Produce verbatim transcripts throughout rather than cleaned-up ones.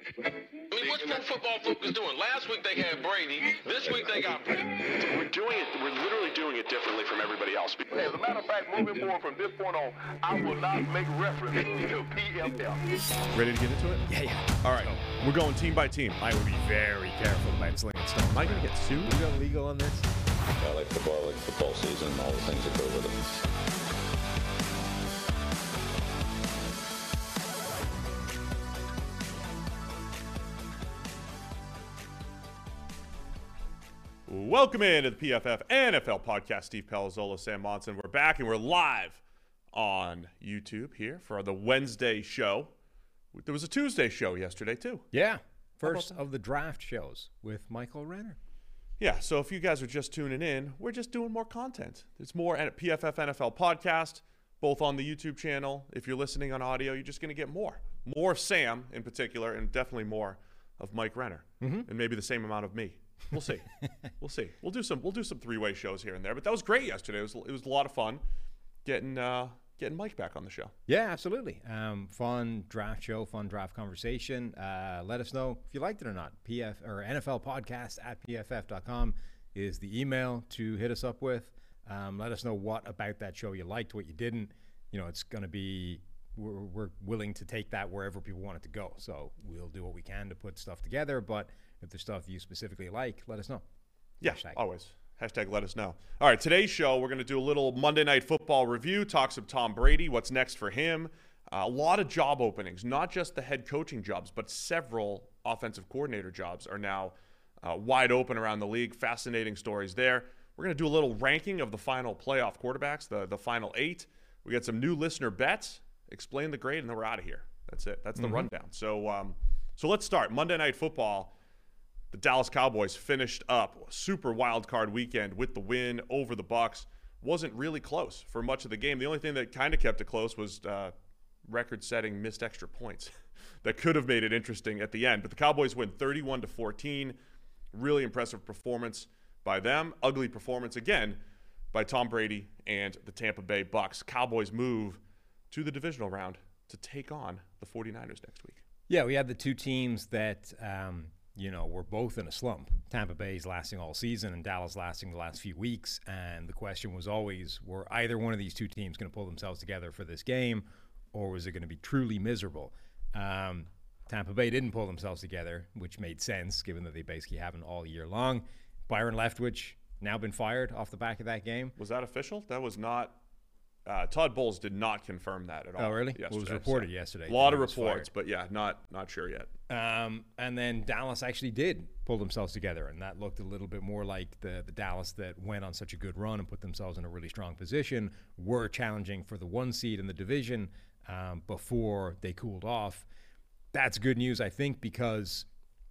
I mean, what's Pro Football Focus doing? Last week they had Brady. This week they got Brady. We're doing it, we're literally doing it differently from everybody else. As a matter of fact, moving forward from this point on, I will not make reference to P F L. Ready to get into it? Yeah, yeah. All right. We're going team by team. I would be very careful about slinging stones. Am I going to get sued? We got legal on this? I like football, I like football season, and all the things that go with it. Welcome into the P F F N F L podcast. Steve Palazzolo, Sam Monson. We're back and we're live on YouTube here for the Wednesday show. There was a Tuesday show yesterday too. Yeah, first of the draft shows with Michael Renner. Yeah, so if you guys are just tuning in, we're just doing more content. There's more at P F F N F L podcast, both on the YouTube channel. If you're listening on audio, you're just going to get more. More of Sam in particular, and definitely more of Mike Renner, mm-hmm. and maybe the same amount of me. We'll see. We'll see. We'll do some. We'll do some three-way shows here and there. But that was great yesterday. It was. It was a lot of fun getting uh, getting Mike back on the show. Yeah, absolutely. Um, fun draft show. Fun draft conversation. Uh, let us know if you liked it or not. P F or N F L podcast at P F F dot com is the email to hit us up with. Um, let us know what about that show you liked, what you didn't. You know, it's going to be. We're, we're willing to take that wherever people want it to go. So we'll do what we can to put stuff together. But if there's stuff you specifically like, let us know. Yeah, Hashtag. always. Hashtag let us know. All right, today's show, we're going to do a little Monday Night Football review, talk some Tom Brady, what's next for him. Uh, a lot of job openings, not just the head coaching jobs, but several offensive coordinator jobs are now uh, wide open around the league. Fascinating stories there. We're going to do a little ranking of the final playoff quarterbacks, the, the final eight. We got some new listener bets. Explain the grade, and then we're out of here. That's it. That's the mm-hmm. rundown. So, um, so let's start. Monday Night Football. The Dallas Cowboys finished up a super wild card weekend with the win over the Bucs. Wasn't really close for much of the game. The only thing that kind of kept it close was uh, record-setting missed extra points that could have made it interesting at the end. But the Cowboys win thirty-one to fourteen. Really impressive performance by them. Ugly performance again by Tom Brady and the Tampa Bay Bucs. Cowboys move to the divisional round to take on the 49ers next week. Yeah, we had the two teams that, um, you know, were both in a slump. Tampa Bay's lasting all season and Dallas lasting the last few weeks. And the question was always, were either one of these two teams going to pull themselves together for this game, or was it going to be truly miserable? Um, Tampa Bay didn't pull themselves together, which made sense given that they basically haven't all year long. Byron Leftwich now been fired off the back of that game. Was that official? That was not. Uh, Todd Bowles did not confirm that at all. Oh, really? Yesterday. Well, it was reported so, yesterday. A lot of reports, fired. But yeah, not not sure yet. Um, and then Dallas actually did pull themselves together, and that looked a little bit more like the, the Dallas that went on such a good run and put themselves in a really strong position, were challenging for the one seed in the division um, before they cooled off. That's good news, I think, because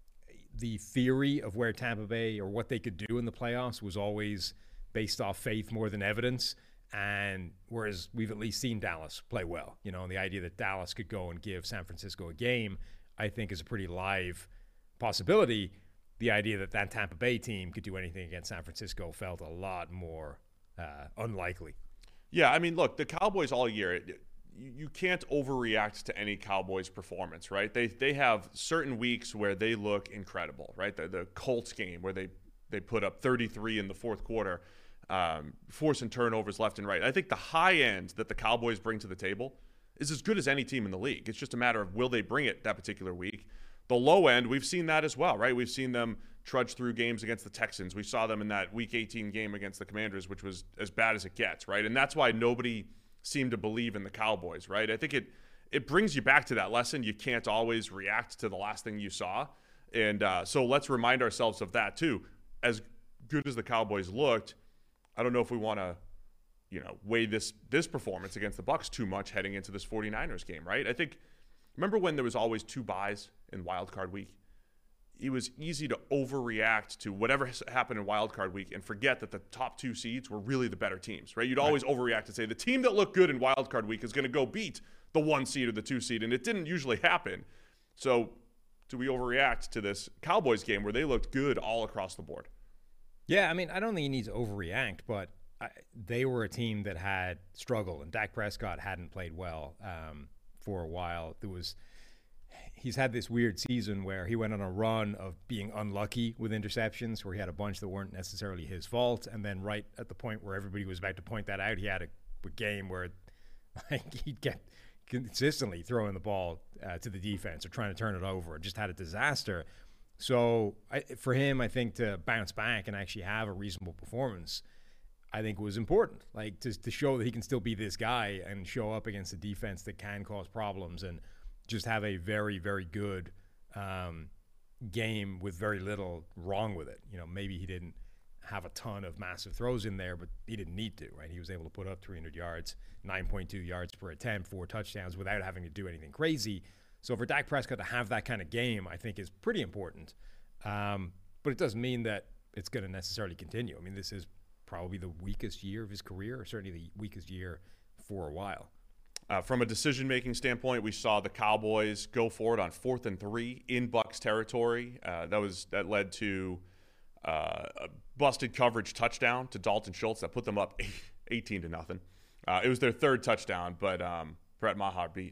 the theory of where Tampa Bay or what they could do in the playoffs was always based off faith more than evidence. And whereas we've at least seen Dallas play well, you know, and the idea that Dallas could go and give San Francisco a game, I think is a pretty live possibility. The idea that that Tampa Bay team could do anything against San Francisco felt a lot more uh, unlikely. Yeah, I mean, look, the Cowboys all year, it, you, you can't overreact to any Cowboys performance, right? They they have certain weeks where they look incredible, right? The, the Colts game where they, they put up thirty-three in the fourth quarter. Um, forcing turnovers left and right. I think the high end that the Cowboys bring to the table is as good as any team in the league. It's just a matter of will they bring it that particular week. The low end, we've seen that as well, right? We've seen them trudge through games against the Texans. We saw them in that Week eighteen game against the Commanders, which was as bad as it gets, right? And that's why nobody seemed to believe in the Cowboys, right? I think it it brings you back to that lesson. You can't always react to the last thing you saw. And uh, so let's remind ourselves of that too. As good as the Cowboys looked, I don't know if we want to, you know, weigh this this performance against the Bucs too much heading into this 49ers game, right? I think, remember when there was always two buys in Wild Card Week? It was easy to overreact to whatever happened in Wild Card Week and forget that the top two seeds were really the better teams, right? You'd always right. overreact and say the team that looked good in Wild Card Week is going to go beat the one seed or the two seed, and it didn't usually happen. So do we overreact to this Cowboys game where they looked good all across the board? Yeah, I mean, I don't think you need to overreact, but I, they were a team that had struggled, and Dak Prescott hadn't played well um, for a while. There was he's had this weird season where he went on a run of being unlucky with interceptions, where he had a bunch that weren't necessarily his fault, and then right at the point where everybody was about to point that out, he had a, a game where like he kept consistently throwing the ball uh, to the defense or trying to turn it over, and just had a disaster. So I, for him, I think to bounce back and actually have a reasonable performance, I think was important. Like to to show that he can still be this guy and show up against a defense that can cause problems and just have a very, very good um, game with very little wrong with it. You know, maybe he didn't have a ton of massive throws in there, but he didn't need to, right? He was able to put up three hundred yards, nine point two yards per attempt, four touchdowns without having to do anything crazy. So for Dak Prescott to have that kind of game, I think is pretty important. Um, but it doesn't mean that it's going to necessarily continue. I mean, this is probably the weakest year of his career, or certainly the weakest year for a while. Uh, from a decision-making standpoint, we saw the Cowboys go for it on fourth and three in Bucs territory. Uh, that was that led to uh, a busted coverage touchdown to Dalton Schultz that put them up eighteen to nothing. Uh, it was their third touchdown, but um, Brett Maher beat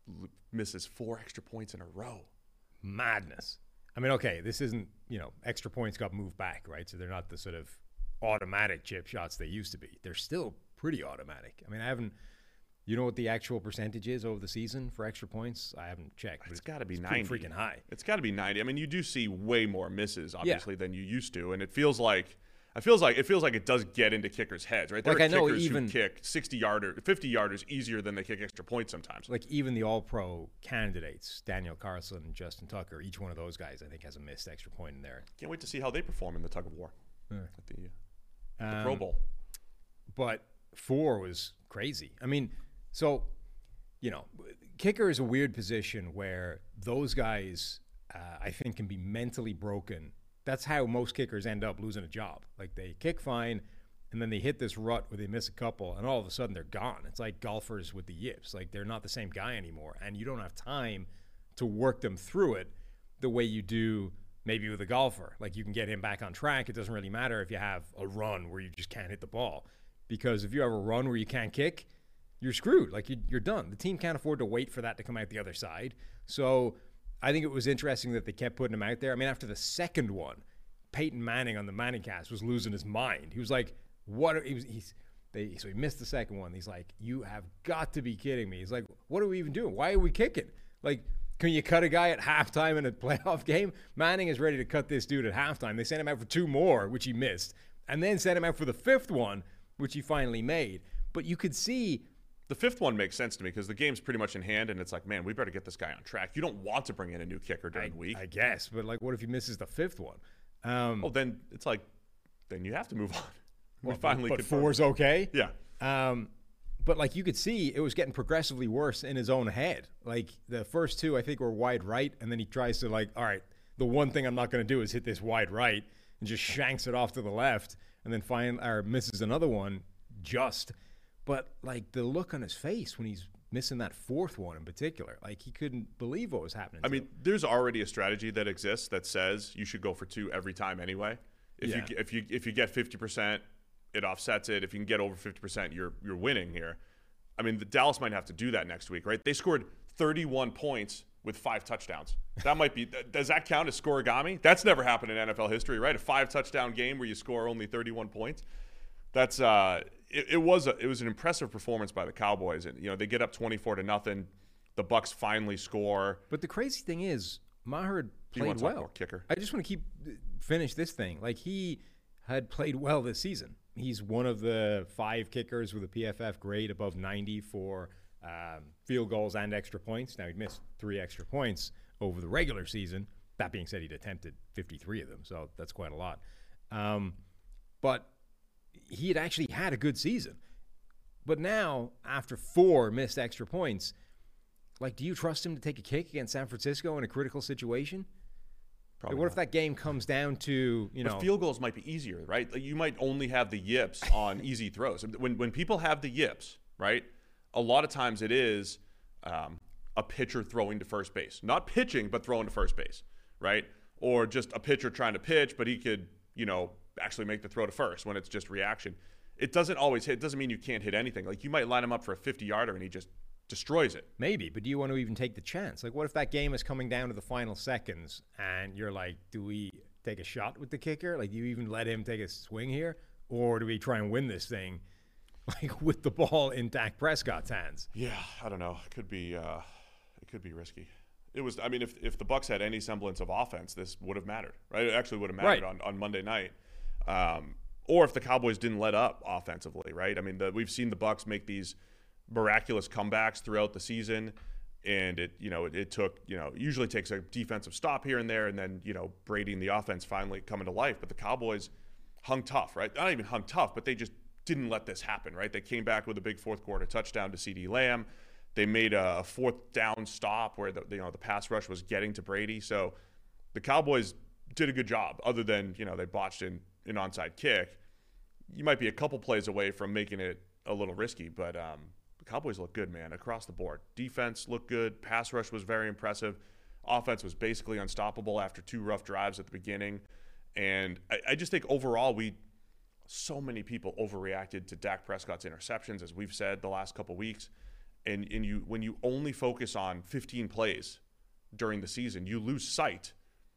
misses four extra points in a row. Madness. I mean, okay, this isn't, you know, extra points got moved back, right? So they're not the sort of automatic chip shots they used to be. They're still pretty automatic. I mean, I haven't, you know what the actual percentage is over the season for extra points? I haven't checked. It's got to be it's ninety. Freaking high. It's got to be ninety. I mean, you do see way more misses, obviously, yeah. than you used to, and it feels like it feels like it feels like it does get into kickers' heads, right? There like are I know kickers even, who kick sixty yarder, fifty yarders easier than they kick extra points sometimes. Like even the All-Pro candidates, Daniel Carlson and Justin Tucker, each one of those guys, I think, has a missed extra point in there. Can't wait to see how they perform in the tug of war yeah. at the, uh, the um, Pro Bowl. But four was crazy. I mean, so, you know, kicker is a weird position where those guys, uh, I think, can be mentally broken. That's how most kickers end up losing a job. Like they kick fine, and then they hit this rut where they miss a couple, and all of a sudden they're gone. It's like golfers with the yips. Like they're not the same guy anymore, and you don't have time to work them through it the way you do maybe with a golfer. Like you can get him back on track. It doesn't really matter if you have a run where you just can't hit the ball, because if you have a run where you can't kick, you're screwed. Like you, you're done. The team can't afford to wait for that to come out the other side. So I think it was interesting that they kept putting him out there. I mean, after the second one, Peyton Manning on the ManningCast was losing his mind. He was like, "What?" Are, he was, he's, they, so he missed the second one. He's like, "You have got to be kidding me." He's like, "What are we even doing? Why are we kicking? Like, can you cut a guy at halftime in a playoff game?" Manning is ready to cut this dude at halftime. They sent him out for two more, which he missed, and then sent him out for the fifth one, which he finally made. But you could see. The fifth one makes sense to me because the game's pretty much in hand, and it's like, man, we better get this guy on track. You don't want to bring in a new kicker during I, the week. I guess, but like, what if he misses the fifth one? Um, oh, then it's like, then you have to move on. well, we finally but confirmed. four's okay. Yeah. Um, but like you could see, it was getting progressively worse in his own head. Like the first two, I think, were wide right, and then he tries to like, all right, the one thing I'm not going to do is hit this wide right, and just shanks it off to the left, and then find or misses another one just. But, like, the look on his face when he's missing that fourth one in particular, like, he couldn't believe what was happening. I mean, there's already a strategy that exists that says you should go for two every time anyway. If yeah. you if you if you get fifty percent, it offsets it. If you can get over fifty percent, you're you're winning here. I mean, the Dallas might have to do that next week, right? They scored thirty-one points with five touchdowns. That might be – does that count as scoregami? That's never happened in N F L history, right? A five-touchdown game where you score only thirty-one points. That's uh, it, it was a, it was an impressive performance by the Cowboys, and you know they get up twenty-four to nothing. The Bucs finally score. But the crazy thing is, Maher played well. well. Kicker. I just want to keep finish this thing. Like he had played well this season. He's one of the five kickers with a P F F grade above ninety for um, field goals and extra points. Now he missed three extra points over the regular season. That being said, he'd attempted fifty-three of them, so that's quite a lot. Um, but he had actually had a good season. But now, after four missed extra points, like, do you trust him to take a kick against San Francisco in a critical situation? Probably Like, what not. if that game comes down to, you know... But field goals might be easier, right? Like you might only have the yips on easy throws. When when people have the yips, right, a lot of times it is um, a pitcher throwing to first base. Not pitching, but throwing to first base, right? Or just a pitcher trying to pitch, but he could, you know, actually make the throw to first when it's just reaction. It doesn't always hit. It doesn't mean you can't hit anything. Like you might line him up for a fifty-yarder and he just destroys it. Maybe, but do you want to even take the chance? Like, what if that game is coming down to the final seconds and you're like, do we take a shot with the kicker? Like, do you even let him take a swing here? Or do we try and win this thing, like, with the ball in Dak Prescott's hands? Yeah, I don't know. It could be, uh, it could be risky. It was, I mean, if if the Bucs had any semblance of offense, this would have mattered, right? It actually would have mattered Right. on, on Monday night. Um, or if the Cowboys didn't let up offensively, right? I mean, the, we've seen the Bucs make these miraculous comebacks throughout the season, and it you know it, it took you know usually takes a defensive stop here and there, and then you know Brady and the offense finally coming to life. But the Cowboys hung tough, right? Not even hung tough, but they just didn't let this happen, right? They came back with a big fourth quarter touchdown to CeeDee Lamb. They made a fourth down stop where the you know the pass rush was getting to Brady. So the Cowboys did a good job, other than you know they botched an, an onside kick. You might be a couple plays away from making it a little risky, but um, the Cowboys look good, man, across the board. Defense looked good. Pass rush was very impressive. Offense was basically unstoppable after two rough drives at the beginning. And I, I just think overall we so many people overreacted to Dak Prescott's interceptions, as we've said the last couple weeks. And, and you when you only focus on fifteen plays during the season, you lose sight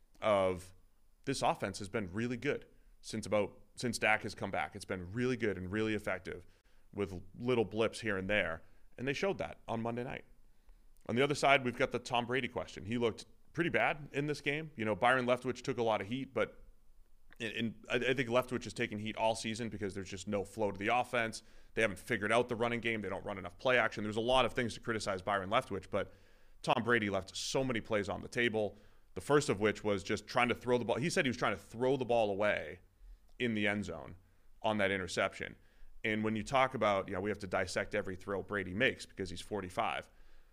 of this offense has been really good since about since Dak has come back. It's been really good and really effective with little blips here and there. And they showed that on Monday night. On the other side, we've got the Tom Brady question. He looked pretty bad in this game. You know, Byron Leftwich took a lot of heat, but in, in, I, I think Leftwich has taken heat all season because there's just no flow to the offense. They haven't figured out the running game. They don't run enough play action. There's a lot of things to criticize Byron Leftwich, but Tom Brady left so many plays on the table, the first of which was just trying to throw the ball. He said he was trying to throw the ball away in the end zone on that interception. And when you talk about, you know, we have to dissect every throw Brady makes because he's forty-five.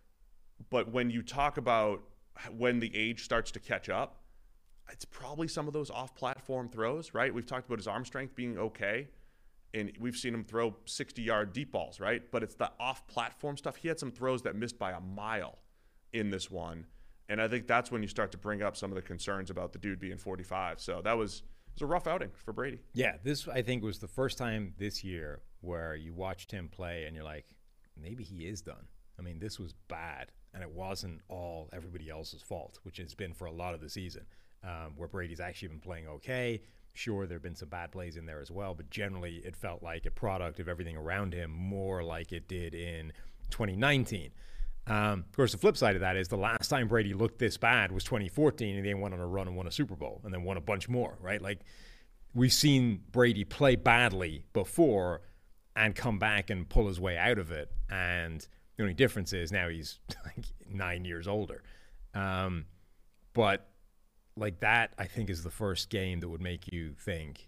But when you talk about when the age starts to catch up, it's probably some of those off-platform throws, right? We've talked about his arm strength being okay, and we've seen him throw sixty-yard deep balls, right? But it's the off-platform stuff. He had some throws that missed by a mile in this one, and I think that's when you start to bring up some of the concerns about the dude being forty-five. So that was it was a rough outing for Brady. Yeah, this, I think, was the first time this year where you watched him play and you're like, maybe he is done. I mean, this was bad, and it wasn't all everybody else's fault, which it's been for a lot of the season, um, where Brady's actually been playing okay. Sure, there have been some bad plays in there as well, but generally it felt like a product of everything around him, more like it did in twenty nineteen. Um, of course, the flip side of that is the last time Brady looked this bad was twenty fourteen, and they went on a run and won a Super Bowl and then won a bunch more, right? Like, we've seen Brady play badly before and come back and pull his way out of it, and the only difference is now he's like nine years older. Um, but like that, I think, is the first game that would make you think,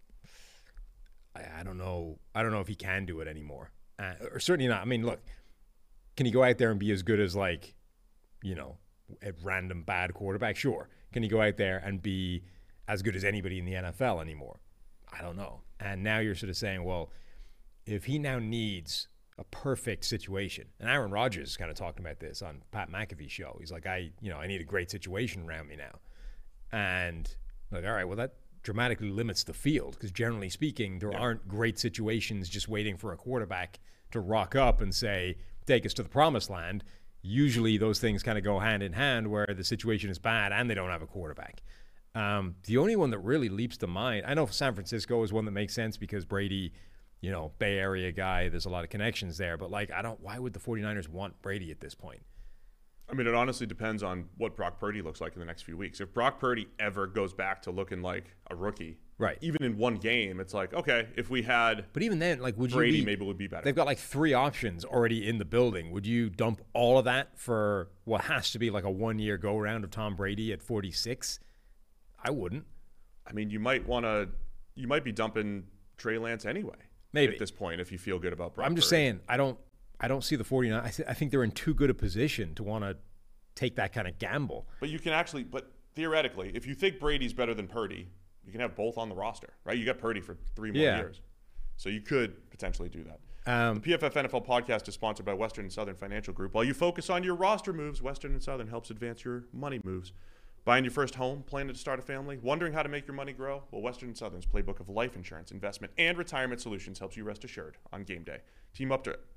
I, I don't know, I don't know if he can do it anymore, uh, or certainly not. I mean, look, can he go out there and be as good as, like, you know, a random bad quarterback? Sure. Can he go out there and be as good as anybody in the N F L anymore? I don't know. And now you're sort of saying, well, if he now needs a perfect situation, and Aaron Rodgers kind of talked about this on Pat McAfee's show. He's like, I, you know, I need a great situation around me now. And like, all right, well, that dramatically limits the field because generally speaking, there yeah. aren't great situations just waiting for a quarterback to rock up and say, take us to the promised land. Usually those things kind of go hand in hand where the situation is bad and they don't have a quarterback. Um, the only one that really leaps to mind, I know San Francisco is one that makes sense because Brady, you know, Bay Area guy, there's a lot of connections there. But, like, I don't, why would the 49ers want Brady at this point? I mean, it honestly depends on what Brock Purdy looks like in the next few weeks. If Brock Purdy ever goes back to looking like a rookie, right? Even in one game, it's like, okay, if we had, but even then, like, would Brady, you be, maybe it would be better. They've got like three options already in the building. Would you dump all of that for what has to be like a one-year go-round of Tom Brady at forty-six? I wouldn't. I mean, you might want to, you might be dumping Trey Lance anyway. Maybe at this point, if you feel good about Brock I'm just Purdy. saying, I don't, I don't see the 49ers. I, th- I think they're in too good a position to want to take that kind of gamble. But you can actually, but theoretically, if you think Brady's better than Purdy, you can have both on the roster, right? You got Purdy for three more yeah. years. So you could potentially do that. Um, the P F F N F L podcast is sponsored by Western and Southern Financial Group. While you focus on your roster moves, Western and Southern helps advance your money moves. Buying your first home, planning to start a family, wondering how to make your money grow? Well, Western and Southern's playbook of life insurance, investment, and retirement solutions helps you rest assured on game day. Team up to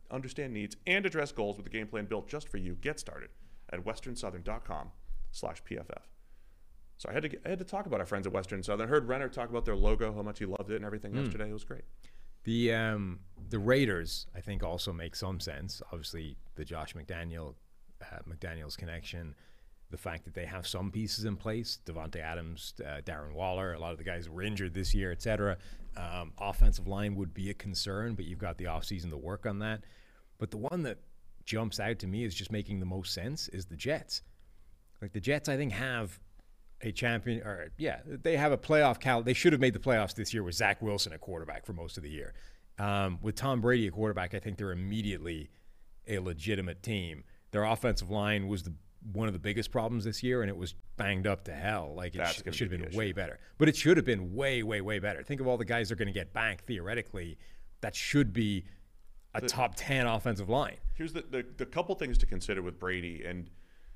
understand needs, and address goals with a game plan built just for you. Get started at western southern dot com slash P F F. So I had to get, I had to talk about our friends at Western Southern. I heard Renner talk about their logo, how much he loved it and everything mm. yesterday. It was great. The um, the Raiders, I think, also make some sense. Obviously, the Josh McDaniel uh, McDaniels connection, the fact that they have some pieces in place, Devontae Adams, uh, Darren Waller, a lot of the guys were injured this year, et cetera. Um, offensive line would be a concern, but you've got the offseason to work on that. But the one that jumps out to me is just making the most sense is the Jets. Like the Jets, I think, have a champion, or yeah, they have a playoff cal. They should have made the playoffs this year with Zach Wilson at quarterback for most of the year. Um, with Tom Brady at quarterback, I think they're immediately a legitimate team. Their offensive line was the one of the biggest problems this year, and it was banged up to hell. Like it, sh- it should have been way better, but it should have been way, way, way better. Think of all the guys they're going to get back theoretically. That should be a the, top ten offensive line. Here's the, the the couple things to consider with Brady, and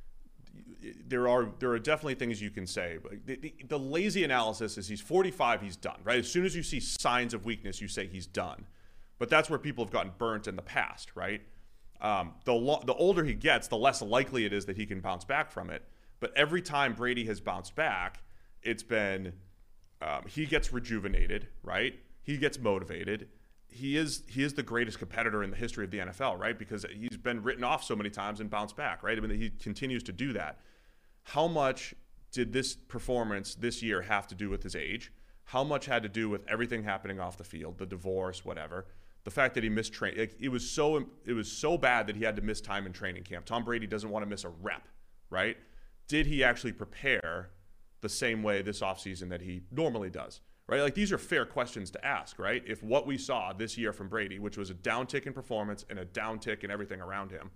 there are there are definitely things you can say. But the, the, the lazy analysis is he's forty-five, he's done, right? As soon as you see signs of weakness, you say he's done. But that's where people have gotten burnt in the past, right? Um, the lo- the older he gets, the less likely it is that he can bounce back from it. But every time Brady has bounced back, it's been um, he gets rejuvenated, right? He gets motivated. He is he is the greatest competitor in the history of the N F L, right? Because he's been written off so many times and bounced back, right? I mean, he continues to do that. How much did this performance this year have to do with his age? How much had to do with everything happening off the field, the divorce, whatever? The fact that he missed training, like, it was so it was so bad that he had to miss time in training camp. Tom Brady doesn't want to miss a rep, right? Did he actually prepare the same way this offseason that he normally does, right? Like, these are fair questions to ask, right? If what we saw this year from Brady, which was a downtick in performance and a downtick in everything around him,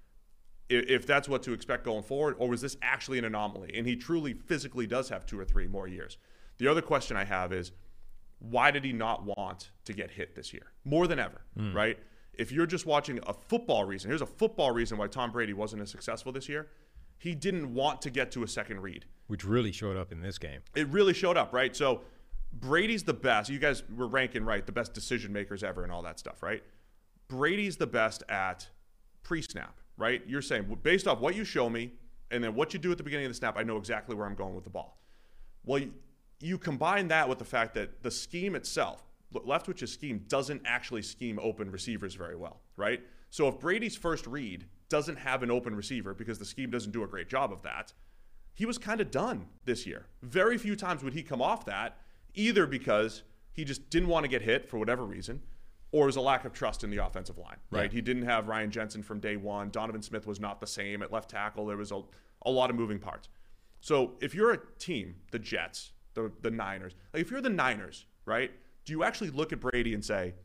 if that's what to expect going forward, or was this actually an anomaly? And he truly physically does have two or three more years. The other question I have is, why did he not want to get hit this year? More than ever, mm. right? If you're just watching a football reason, here's a football reason why Tom Brady wasn't as successful this year. He didn't want to get to a second read. Which really showed up in this game. It really showed up, right? So Brady's the best. You guys were ranking, right, the best decision makers ever and all that stuff, right? Brady's the best at pre-snap, right? You're saying, based off what you show me and then what you do at the beginning of the snap, I know exactly where I'm going with the ball. Well, you, you combine that with the fact that the scheme itself, Leftwich's scheme, doesn't actually scheme open receivers very well, right? So if Brady's first read doesn't have an open receiver because the scheme doesn't do a great job of that, he was kind of done this year. Very few times would he come off that, either because he just didn't want to get hit for whatever reason, or it was a lack of trust in the offensive line, right? Yeah. He didn't have Ryan Jensen from day one. Donovan Smith was not the same at left tackle. There was a, a lot of moving parts. So if you're a team, the Jets, the, the Niners, like if you're the Niners, right, do you actually look at Brady and say,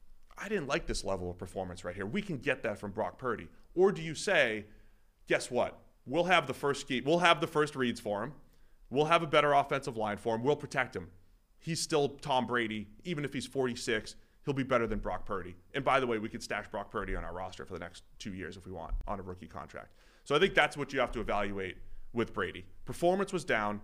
I didn't like this level of performance right here. We can get that from Brock Purdy. Or do you say, guess what? We'll have the first ski, we'll have the first reads for him. We'll have a better offensive line for him. We'll protect him. He's still Tom Brady. Even if he's forty-six, he'll be better than Brock Purdy. And by the way, we could stash Brock Purdy on our roster for the next two years if we want on a rookie contract. So I think that's what you have to evaluate with Brady. Performance was down.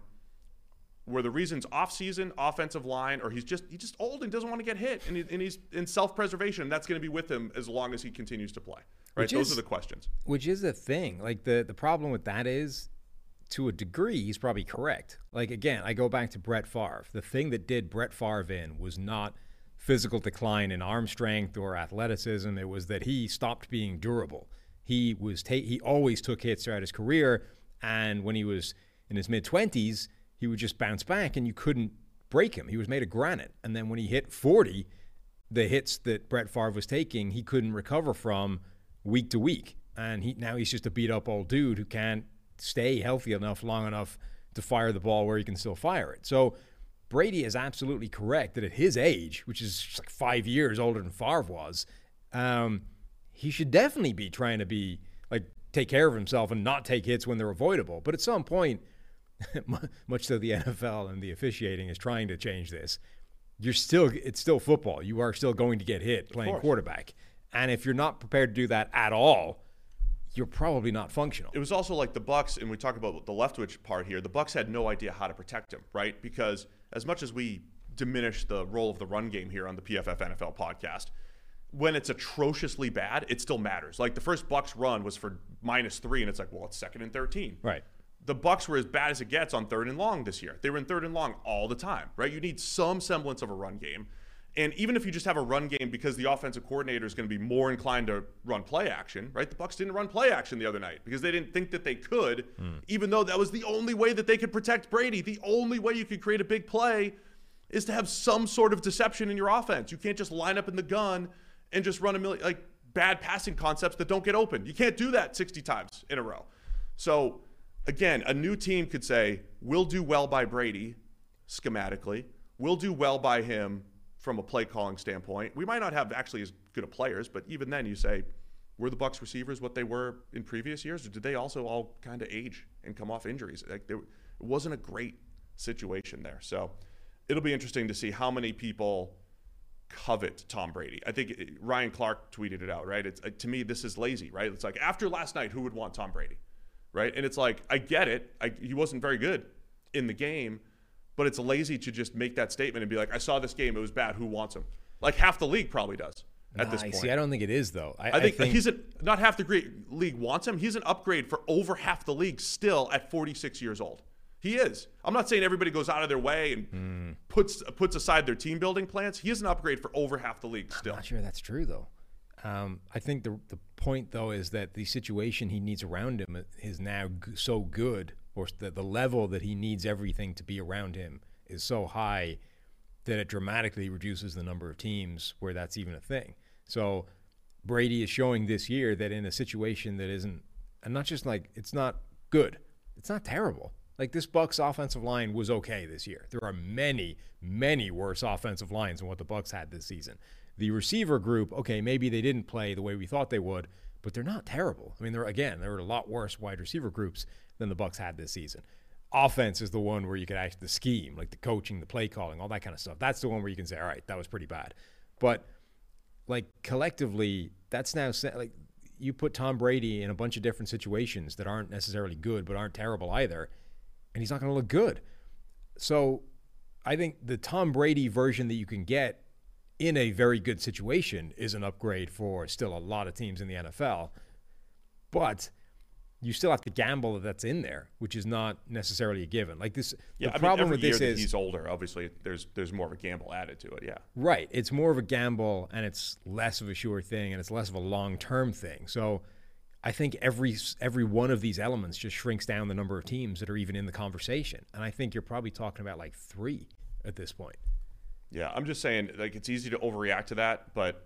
Were the reasons off-season, offensive line, or he's just he's just old and doesn't want to get hit, and, he, and he's in self-preservation. That's going to be with him as long as he continues to play. Right? Which Those is, are the questions. Which is the thing. Like the the problem with that is, to a degree, he's probably correct. Like again, I go back to Brett Favre. The thing that did Brett Favre in was not physical decline in arm strength or athleticism. It was that he stopped being durable. He was ta- he always took hits throughout his career, and when he was in his mid-twenties, he would just bounce back and you couldn't break him. He was made of granite. And then when he hit forty, the hits that Brett Favre was taking, he couldn't recover from week to week. And he now he's just a beat up old dude who can't stay healthy enough long enough to fire the ball where he can still fire it. So Brady is absolutely correct that at his age, which is just like five years older than Favre was, um, he should definitely be trying to be like take care of himself and not take hits when they're avoidable. But at some point, much so the N F L and the officiating is trying to change this, you're still it's still football. You are still going to get hit playing quarterback. And if you're not prepared to do that at all, you're probably not functional. It was also like the Bucs, and we talk about the Leftwich part here, the Bucs had no idea how to protect him, right? Because as much as we diminish the role of the run game here on the P F F N F L podcast, when it's atrociously bad, it still matters. Like the first Bucks run was for minus three, and it's like, well, it's second and thirteen. Right. The Bucks were as bad as it gets on third and long this year. They were in third and long all the time, right? You need some semblance of a run game. And even if you just have a run game because the offensive coordinator is going to be more inclined to run play action, right? The Bucks didn't run play action the other night because they didn't think that they could, mm. even though that was the only way that they could protect Brady. The only way you could create a big play is to have some sort of deception in your offense. You can't just line up in the gun and just run a million, like bad passing concepts that don't get open. You can't do that sixty times in a row. So again, a new team could say, we'll do well by Brady schematically. We'll do well by him from a play calling standpoint. We might not have actually as good of players, but even then you say, were the Bucs receivers what they were in previous years, or did they also all kind of age and come off injuries? Like there, it wasn't a great situation there. So it'll be interesting to see how many people covet Tom Brady. I think it, Ryan Clark tweeted it out, right? It's uh, to me, this is lazy, right? It's like after last night, who would want Tom Brady, right? And it's like, I get it. I, he wasn't very good in the game, but it's lazy to just make that statement and be like, I saw this game, it was bad, who wants him? Like half the league probably does at nah, this point. See, I don't think it is, though. I, I, think, I think he's a, not half the great league wants him. He's an upgrade for over half the league still at forty-six years old. He is. I'm not saying everybody goes out of their way and mm. puts puts aside their team building plans. He is an upgrade for over half the league still. I'm not sure that's true, though. Um, I think the the point, though, is that the situation he needs around him is now g- so good, or the, the level that he needs everything to be around him is so high that it dramatically reduces the number of teams where that's even a thing. So Brady is showing this year that in a situation that isn't, and not just like, it's not good, it's not terrible. Like this Bucs offensive line was okay this year. There are many, many worse offensive lines than what the Bucs had this season. The receiver group, okay, maybe they didn't play the way we thought they would, but they're not terrible. I mean, they're again, there were a lot worse wide receiver groups than the Bucs had this season. Offense is the one where you could actually, the scheme, like the coaching, the play calling, all that kind of stuff. That's the one where you can say, all right, that was pretty bad. But like collectively, that's now like you put Tom Brady in a bunch of different situations that aren't necessarily good, but aren't terrible either, and he's not going to look good. So I think the Tom Brady version that you can get in a very good situation is an upgrade for still a lot of teams in the N F L. But you still have to gamble that that's in there, which is not necessarily a given. Like this, yeah, the I problem mean, every with this year is that he's older. Obviously, there's there's more of a gamble added to it. Yeah, right. It's more of a gamble, and it's less of a sure thing, and it's less of a long-term thing. So, I think every every one of these elements just shrinks down the number of teams that are even in the conversation. And I think you're probably talking about like three at this point. Yeah, I'm just saying, like it's easy to overreact to that, but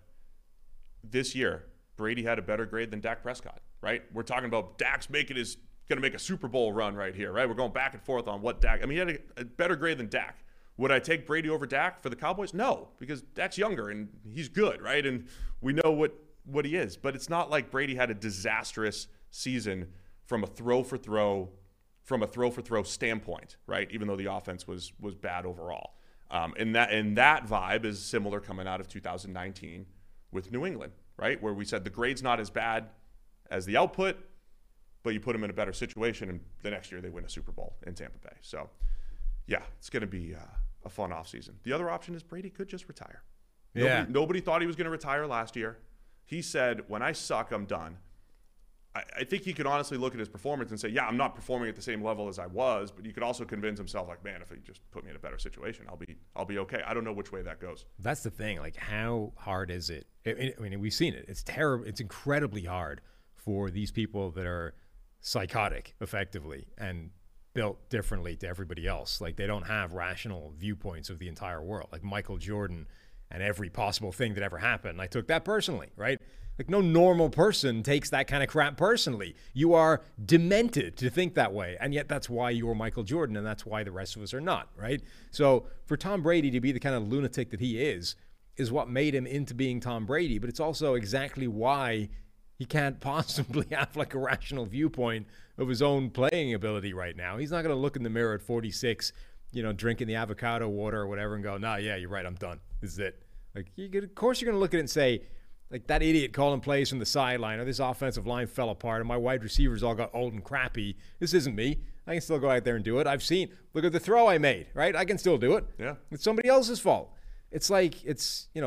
this year Brady had a better grade than Dak Prescott. Right? We're talking about Dak's making his going to make a Super Bowl run right here, right? We're going back and forth on what Dak. I mean, he had a, a better grade than Dak. Would I take Brady over Dak for the Cowboys? No, because Dak's younger and he's good, right? And we know what what he is. But it's not like Brady had a disastrous season from a throw for throw, from a throw for throw standpoint, right? Even though the offense was was bad overall. Um, and that and that vibe is similar coming out of two thousand nineteen with New England, right? Where we said the grade's not as bad as the output, but you put them in a better situation, and the next year they win a Super Bowl in Tampa Bay. So, yeah, it's going to be uh, a fun offseason. The other option is Brady could just retire. Yeah. Nobody, nobody thought he was going to retire last year. He said, when I suck, I'm done. I, I think he could honestly look at his performance and say, yeah, I'm not performing at the same level as I was, but you could also convince himself, like, man, if he just put me in a better situation, I'll be I'll be okay. I don't know which way that goes. That's the thing. Like, how hard is it? I mean, we've seen it. It's terrible. It's incredibly hard for these people that are psychotic, effectively, and built differently to everybody else. Like, they don't have rational viewpoints of the entire world. Like Michael Jordan and every possible thing that ever happened. I took that personally, right? Like, no normal person takes that kind of crap personally. You are demented to think that way, and yet that's why you're Michael Jordan, and that's why the rest of us are not, right? So for Tom Brady to be the kind of lunatic that he is, is what made him into being Tom Brady, but it's also exactly why he can't possibly have like a rational viewpoint of his own playing ability right now. He's not going to look in the mirror at forty-six, you know, drinking the avocado water or whatever and go, nah, yeah, you're right, I'm done. This is it. Like, you could, of course you're going to look at it and say, like, that idiot calling plays from the sideline, or this offensive line fell apart, and my wide receivers all got old and crappy. This isn't me. I can still go out there and do it. I've seen, look at the throw I made, right? I can still do it. Yeah. It's somebody else's fault. It's like, it's, you know,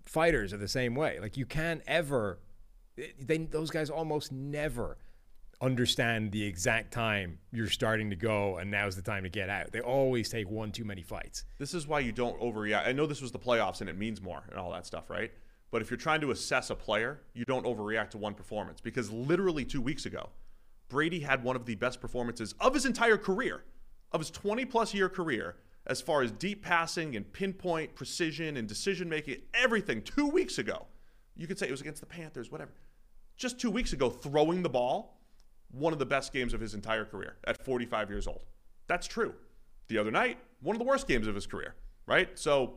fighters are the same way. Like you can't ever, they those guys almost never understand the exact time you're starting to go and now's the time to get out. They always take one too many fights. This is why you don't overreact. I know this was the playoffs and it means more and all that stuff, right? But if you're trying to assess a player, you don't overreact to one performance, because literally two weeks ago, Brady had one of the best performances of his entire career, of his twenty plus year career, as far as deep passing and pinpoint precision and decision making, everything. Two weeks ago, you could say it was against the Panthers, whatever. Just two weeks ago, throwing the ball, one of the best games of his entire career at forty-five years old. That's true. The other night, one of the worst games of his career, right? So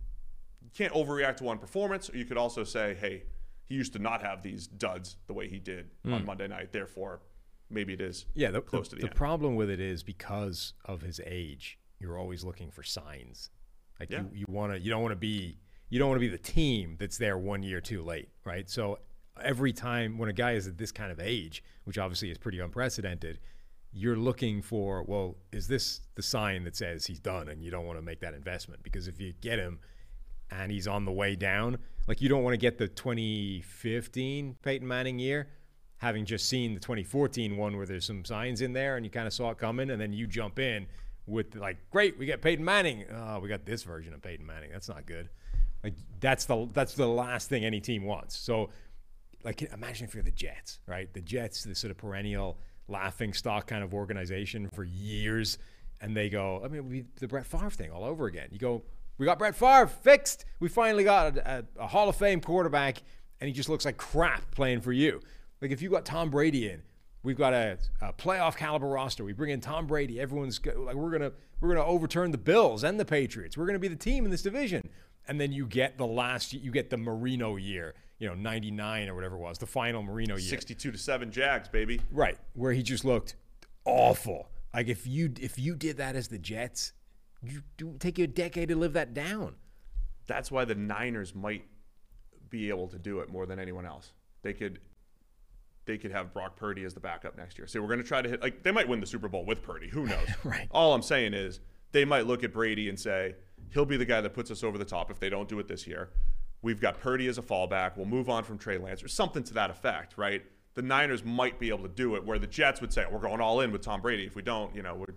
you can't overreact to one performance. Or you could also say, hey, he used to not have these duds the way he did mm. on Monday night. Therefore, maybe it is yeah, the, close the, to the, the end. problem with it is because of his age, you're always looking for signs. Like yeah. you, you want to, you don't want to be, you don't want to be the team that's there one year too late, right? So every time when a guy is at this kind of age, which obviously is pretty unprecedented, you're looking for, well, is this the sign that says he's done? And you don't want to make that investment, because if you get him and he's on the way down, like you don't want to get the twenty fifteen Peyton Manning year, having just seen the twenty fourteen one where there's some signs in there and you kind of saw it coming, and then you jump in with like, great, we got Peyton Manning. Oh, we got this version of Peyton Manning. That's not good. Like that's the that's the last thing any team wants. So like imagine if you're the Jets, right? The Jets, the sort of perennial laughing stock kind of organization for years, and they go, I mean, we, the Brett Favre thing all over again. You go, we got Brett Favre fixed. We finally got a, a, a Hall of Fame quarterback, and he just looks like crap playing for you. Like if you got Tom Brady in, we've got a, a playoff caliber roster. We bring in Tom Brady. Everyone's like, we're gonna we're gonna overturn the Bills and the Patriots. We're gonna be the team in this division. And then you get the last, you get the Marino year, you know, ninety-nine or whatever it was, the final Marino year. sixty-two to seven Jags, baby. Right, where he just looked awful. Like if you if you did that as the Jets, you do take you a decade to live that down. That's why the Niners might be able to do it more than anyone else. They could they could have Brock Purdy as the backup next year. So we're going to try to hit, like, they might win the Super Bowl with Purdy. Who knows? Right. All I'm saying is they might look at Brady and say, he'll be the guy that puts us over the top if they don't do it this year. We've got Purdy as a fallback. We'll move on from Trey Lance or something to that effect, right? The Niners might be able to do it, where the Jets would say, we're going all in with Tom Brady. If we don't, you know, we're,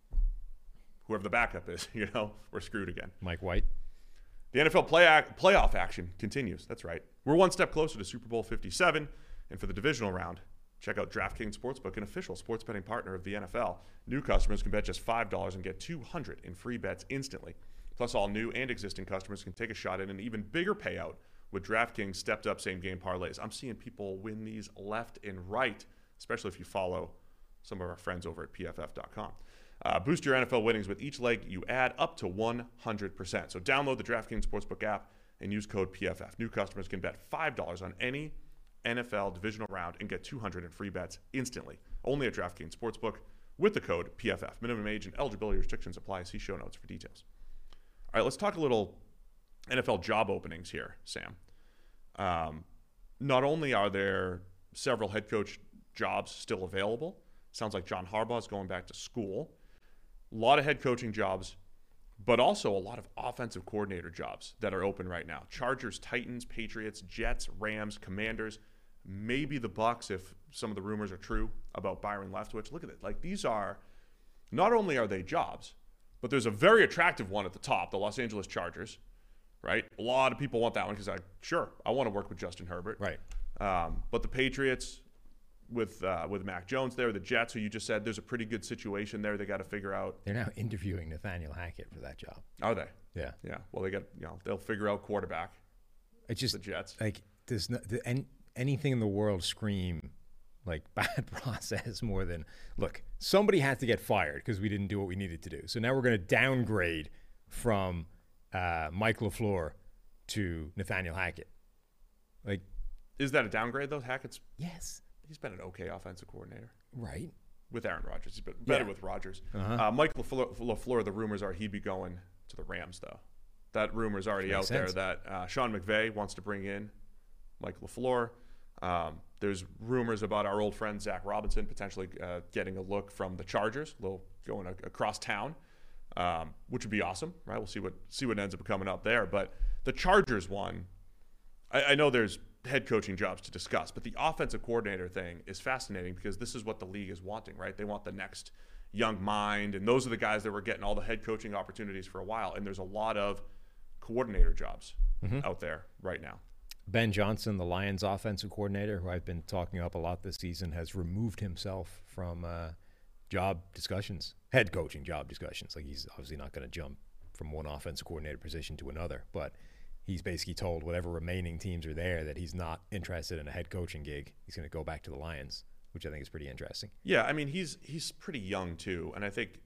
whoever the backup is, you know, we're screwed again. Mike White. The N F L play ac- playoff action continues. That's right. We're one step closer to Super Bowl fifty-seven. And for the divisional round, check out DraftKings Sportsbook, an official sports betting partner of the N F L. New customers can bet just five dollars and get two hundred in free bets instantly. Plus, all new and existing customers can take a shot at an even bigger payout with DraftKings stepped-up same-game parlays. I'm seeing people win these left and right, especially if you follow some of our friends over at P F F dot com. Uh, boost your N F L winnings with each leg you add up to one hundred percent. So download the DraftKings Sportsbook app and use code P F F. New customers can bet five dollars on any N F L divisional round and get two hundred in free bets instantly. Only at DraftKings Sportsbook with the code P F F. Minimum age and eligibility restrictions apply. See show notes for details. All right, let's talk a little N F L job openings here, Sam. Um, not only are there several head coach jobs still available, sounds like John Harbaugh is going back to school. A lot of head coaching jobs, but also a lot of offensive coordinator jobs that are open right now. Chargers, Titans, Patriots, Jets, Rams, Commanders, maybe the Bucs if some of the rumors are true about Byron Leftwich. Look at it. Like, these are, not only are they jobs, but there's a very attractive one at the top, the Los Angeles Chargers, right? A lot of people want that one because, I sure, I want to work with Justin Herbert. Right. Um, but the Patriots with uh, with Mac Jones there, the Jets, who you just said, there's a pretty good situation there. They got to figure out. They're now interviewing Nathaniel Hackett for that job. Are they? Yeah. Yeah. Well, they got, you know, they'll figure out quarterback. It's just the Jets. Like, there's no, the, and anything in the world scream like bad process more than, look, somebody had to get fired because we didn't do what we needed to do. So now we're going to downgrade from uh, Mike LaFleur to Nathaniel Hackett. Like, is that a downgrade though? Hackett's, yes, he's been an okay offensive coordinator, right? With Aaron Rodgers, he's been better Yeah. with Rodgers. Uh-huh. Uh, Mike LaFleur, LaFleur, the rumors are he'd be going to the Rams though. That rumor's already Makes out sense. there that uh, Sean McVay wants to bring in Mike LaFleur. Um, there's rumors about our old friend Zach Robinson potentially uh, getting a look from the Chargers, a little going a- across town, um, which would be awesome, right? We'll see what see what ends up coming up there. But the Chargers one, I, I know there's head coaching jobs to discuss, but the offensive coordinator thing is fascinating because this is what the league is wanting, right? They want the next young mind, and those are the guys that were getting all the head coaching opportunities for a while. And there's a lot of coordinator jobs mm-hmm. out there right now. Ben Johnson, the Lions offensive coordinator, who I've been talking up a lot this season, has removed himself from uh, job discussions, head coaching job discussions. Like, he's obviously not going to jump from one offensive coordinator position to another, but he's basically told whatever remaining teams are there that he's not interested in a head coaching gig. He's going to go back to the Lions, which I think is pretty interesting. Yeah, I mean, he's he's pretty young too, and I think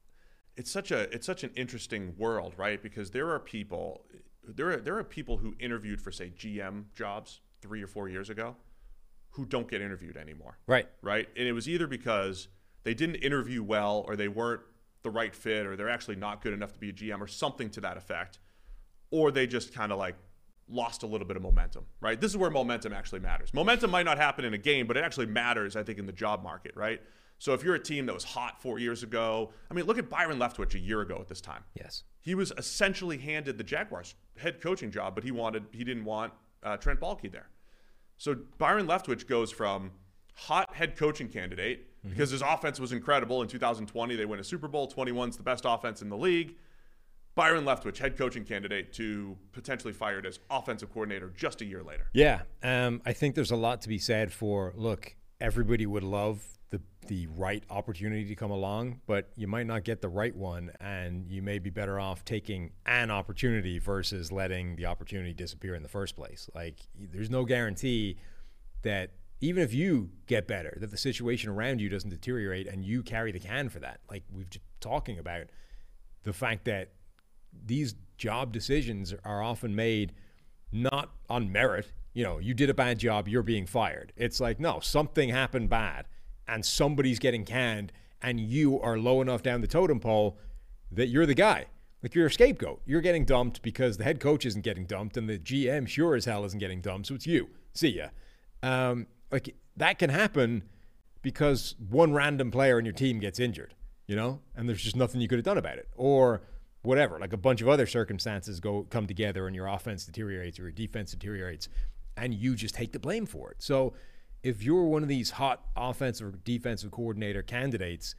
it's such a it's such an interesting world, right? Because there are people there are there are people who interviewed for, say, G M jobs three or four years ago who don't get interviewed anymore. Right. Right? And it was either because they didn't interview well, or they weren't the right fit, or they're actually not good enough to be a G M, or something to that effect, or they just kind of like lost a little bit of momentum, right? This is where momentum actually matters. Momentum might not happen in a game, but it actually matters, I think, in the job market, right? So if you're a team that was hot four years ago, I mean, look at Byron Leftwich a year ago at this time. Yes. He was essentially handed the Jaguars head coaching job, but he wanted he didn't want uh, Trent Baalke there. So Byron Leftwich goes from hot head coaching candidate mm-hmm. because his offense was incredible. In two thousand twenty, they win a Super Bowl. twenty-one's the best offense in the league. Byron Leftwich, head coaching candidate, to potentially fired as offensive coordinator just a year later. Yeah, um, I think there's a lot to be said for, look, everybody would love the the right opportunity to come along, but you might not get the right one, and you may be better off taking an opportunity versus letting the opportunity disappear in the first place. Like, there's no guarantee that even if you get better, that the situation around you doesn't deteriorate and you carry the can for that. Like, we've just talking about the fact that these job decisions are often made not on merit. You know, you did a bad job, you're being fired. It's like, no, something happened bad and somebody's getting canned, and you are low enough down the totem pole that you're the guy. Like, you're a scapegoat. You're getting dumped because the head coach isn't getting dumped, and the G M sure as hell isn't getting dumped, so it's you. See ya. Um, like, that can happen because one random player in your team gets injured, you know, and there's just nothing you could have done about it. Or whatever, like a bunch of other circumstances go come together and your offense deteriorates or your defense deteriorates, and you just take the blame for it. So if you're one of these hot offensive or defensive coordinator candidates,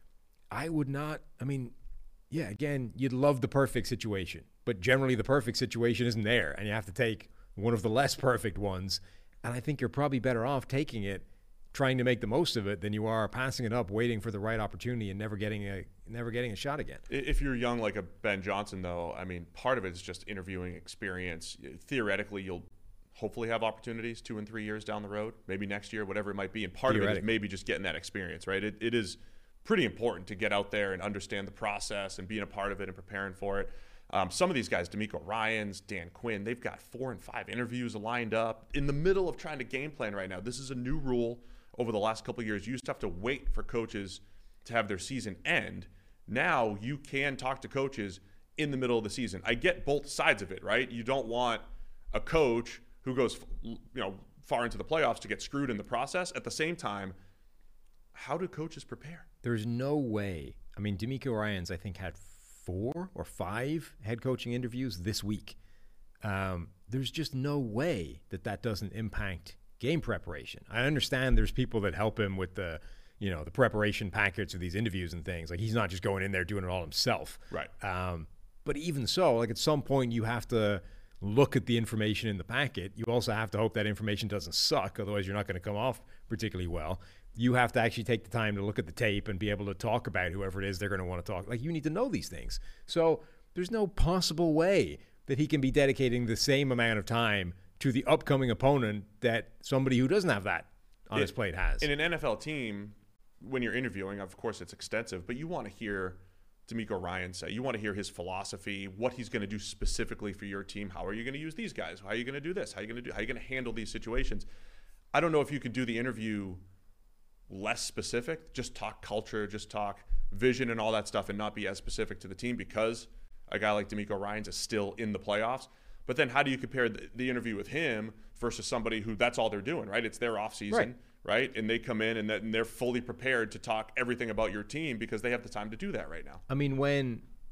I would not, I mean, yeah, again, you'd love the perfect situation, but generally the perfect situation isn't there, and you have to take one of the less perfect ones. And I think you're probably better off taking it, trying to make the most of it, than you are passing it up, waiting for the right opportunity and never getting a never getting a shot again. If you're young like a Ben Johnson, though, I mean, part of it is just interviewing experience. Theoretically, you'll hopefully have opportunities two and three years down the road, maybe next year, whatever it might be. And part of it is maybe just getting that experience, right? It, it is pretty important to get out there and understand the process and being a part of it and preparing for it. Um, some of these guys, D'Amico Ryans, Dan Quinn, they've got four and five interviews lined up in the middle of trying to game plan right now. This is a new rule over the last couple of years. You used to have to wait for coaches to have their season end. Now you can talk to coaches in the middle of the season. I get both sides of it, right? You don't want a coach who goes, you know, far into the playoffs to get screwed in the process. At the same time, how do coaches prepare? There's no way. I mean, D'Amico Ryans, I think, had four or five head coaching interviews this week. Um, there's just no way that that doesn't impact game preparation. I understand there's people that help him with the, you know, the preparation packets of these interviews and things. Like, he's not just going in there doing it all himself. Right. Um, but even so, like, at some point you have to look at the information in the packet. You also have to hope that information doesn't suck, otherwise you're not going to come off particularly well. You have to actually take the time to look at the tape and be able to talk about whoever it is they're going to want to talk. Like, you need to know these things. So there's no possible way that he can be dedicating the same amount of time to the upcoming opponent that somebody who doesn't have that on it, his plate has. In an N F L team, when you're interviewing, of course it's extensive, but you want to hear D'Amico Ryans say, you want to hear his philosophy, what he's going to do specifically for your team. How are you going to use these guys? How are you going to do this? How are you going to do? How are you going to handle these situations? I don't know if you could do the interview less specific, just talk culture, just talk vision and all that stuff, and not be as specific to the team, because a guy like D'Amico Ryans is still in the playoffs. But then how do you compare the, the interview with him versus somebody who that's all they're doing, right? It's their off season, right? right? And they come in and, that, and they're fully prepared to talk everything about your team because they have the time to do that right now. I mean, when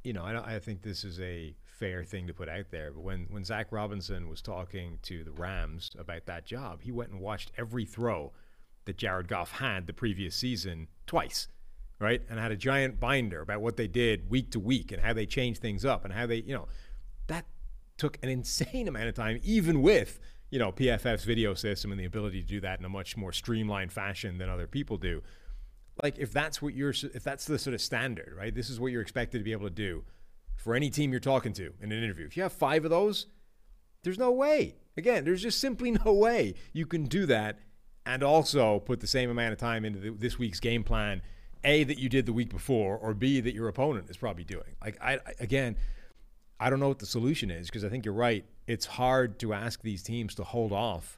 you know, I, I think this is a fair thing to put out there. But when, when Zach Robinson was talking to the Rams about that job, he went and watched every throw that Jared Goff had the previous season twice, right? And had a giant binder about what they did week to week and how they changed things up and how they, you know, that took an insane amount of time, even with, you know, P F F's video system and the ability to do that in a much more streamlined fashion than other people do. Like, if that's what you're, if that's the sort of standard, right? This is what you're expected to be able to do for any team you're talking to in an interview. If you have five of those, there's no way. Again, there's just simply no way you can do that and also put the same amount of time into the, this week's game plan, A, that you did the week before, or B, that your opponent is probably doing. Like, I, again, I don't know what the solution is, because I think you're right. It's hard to ask these teams to hold off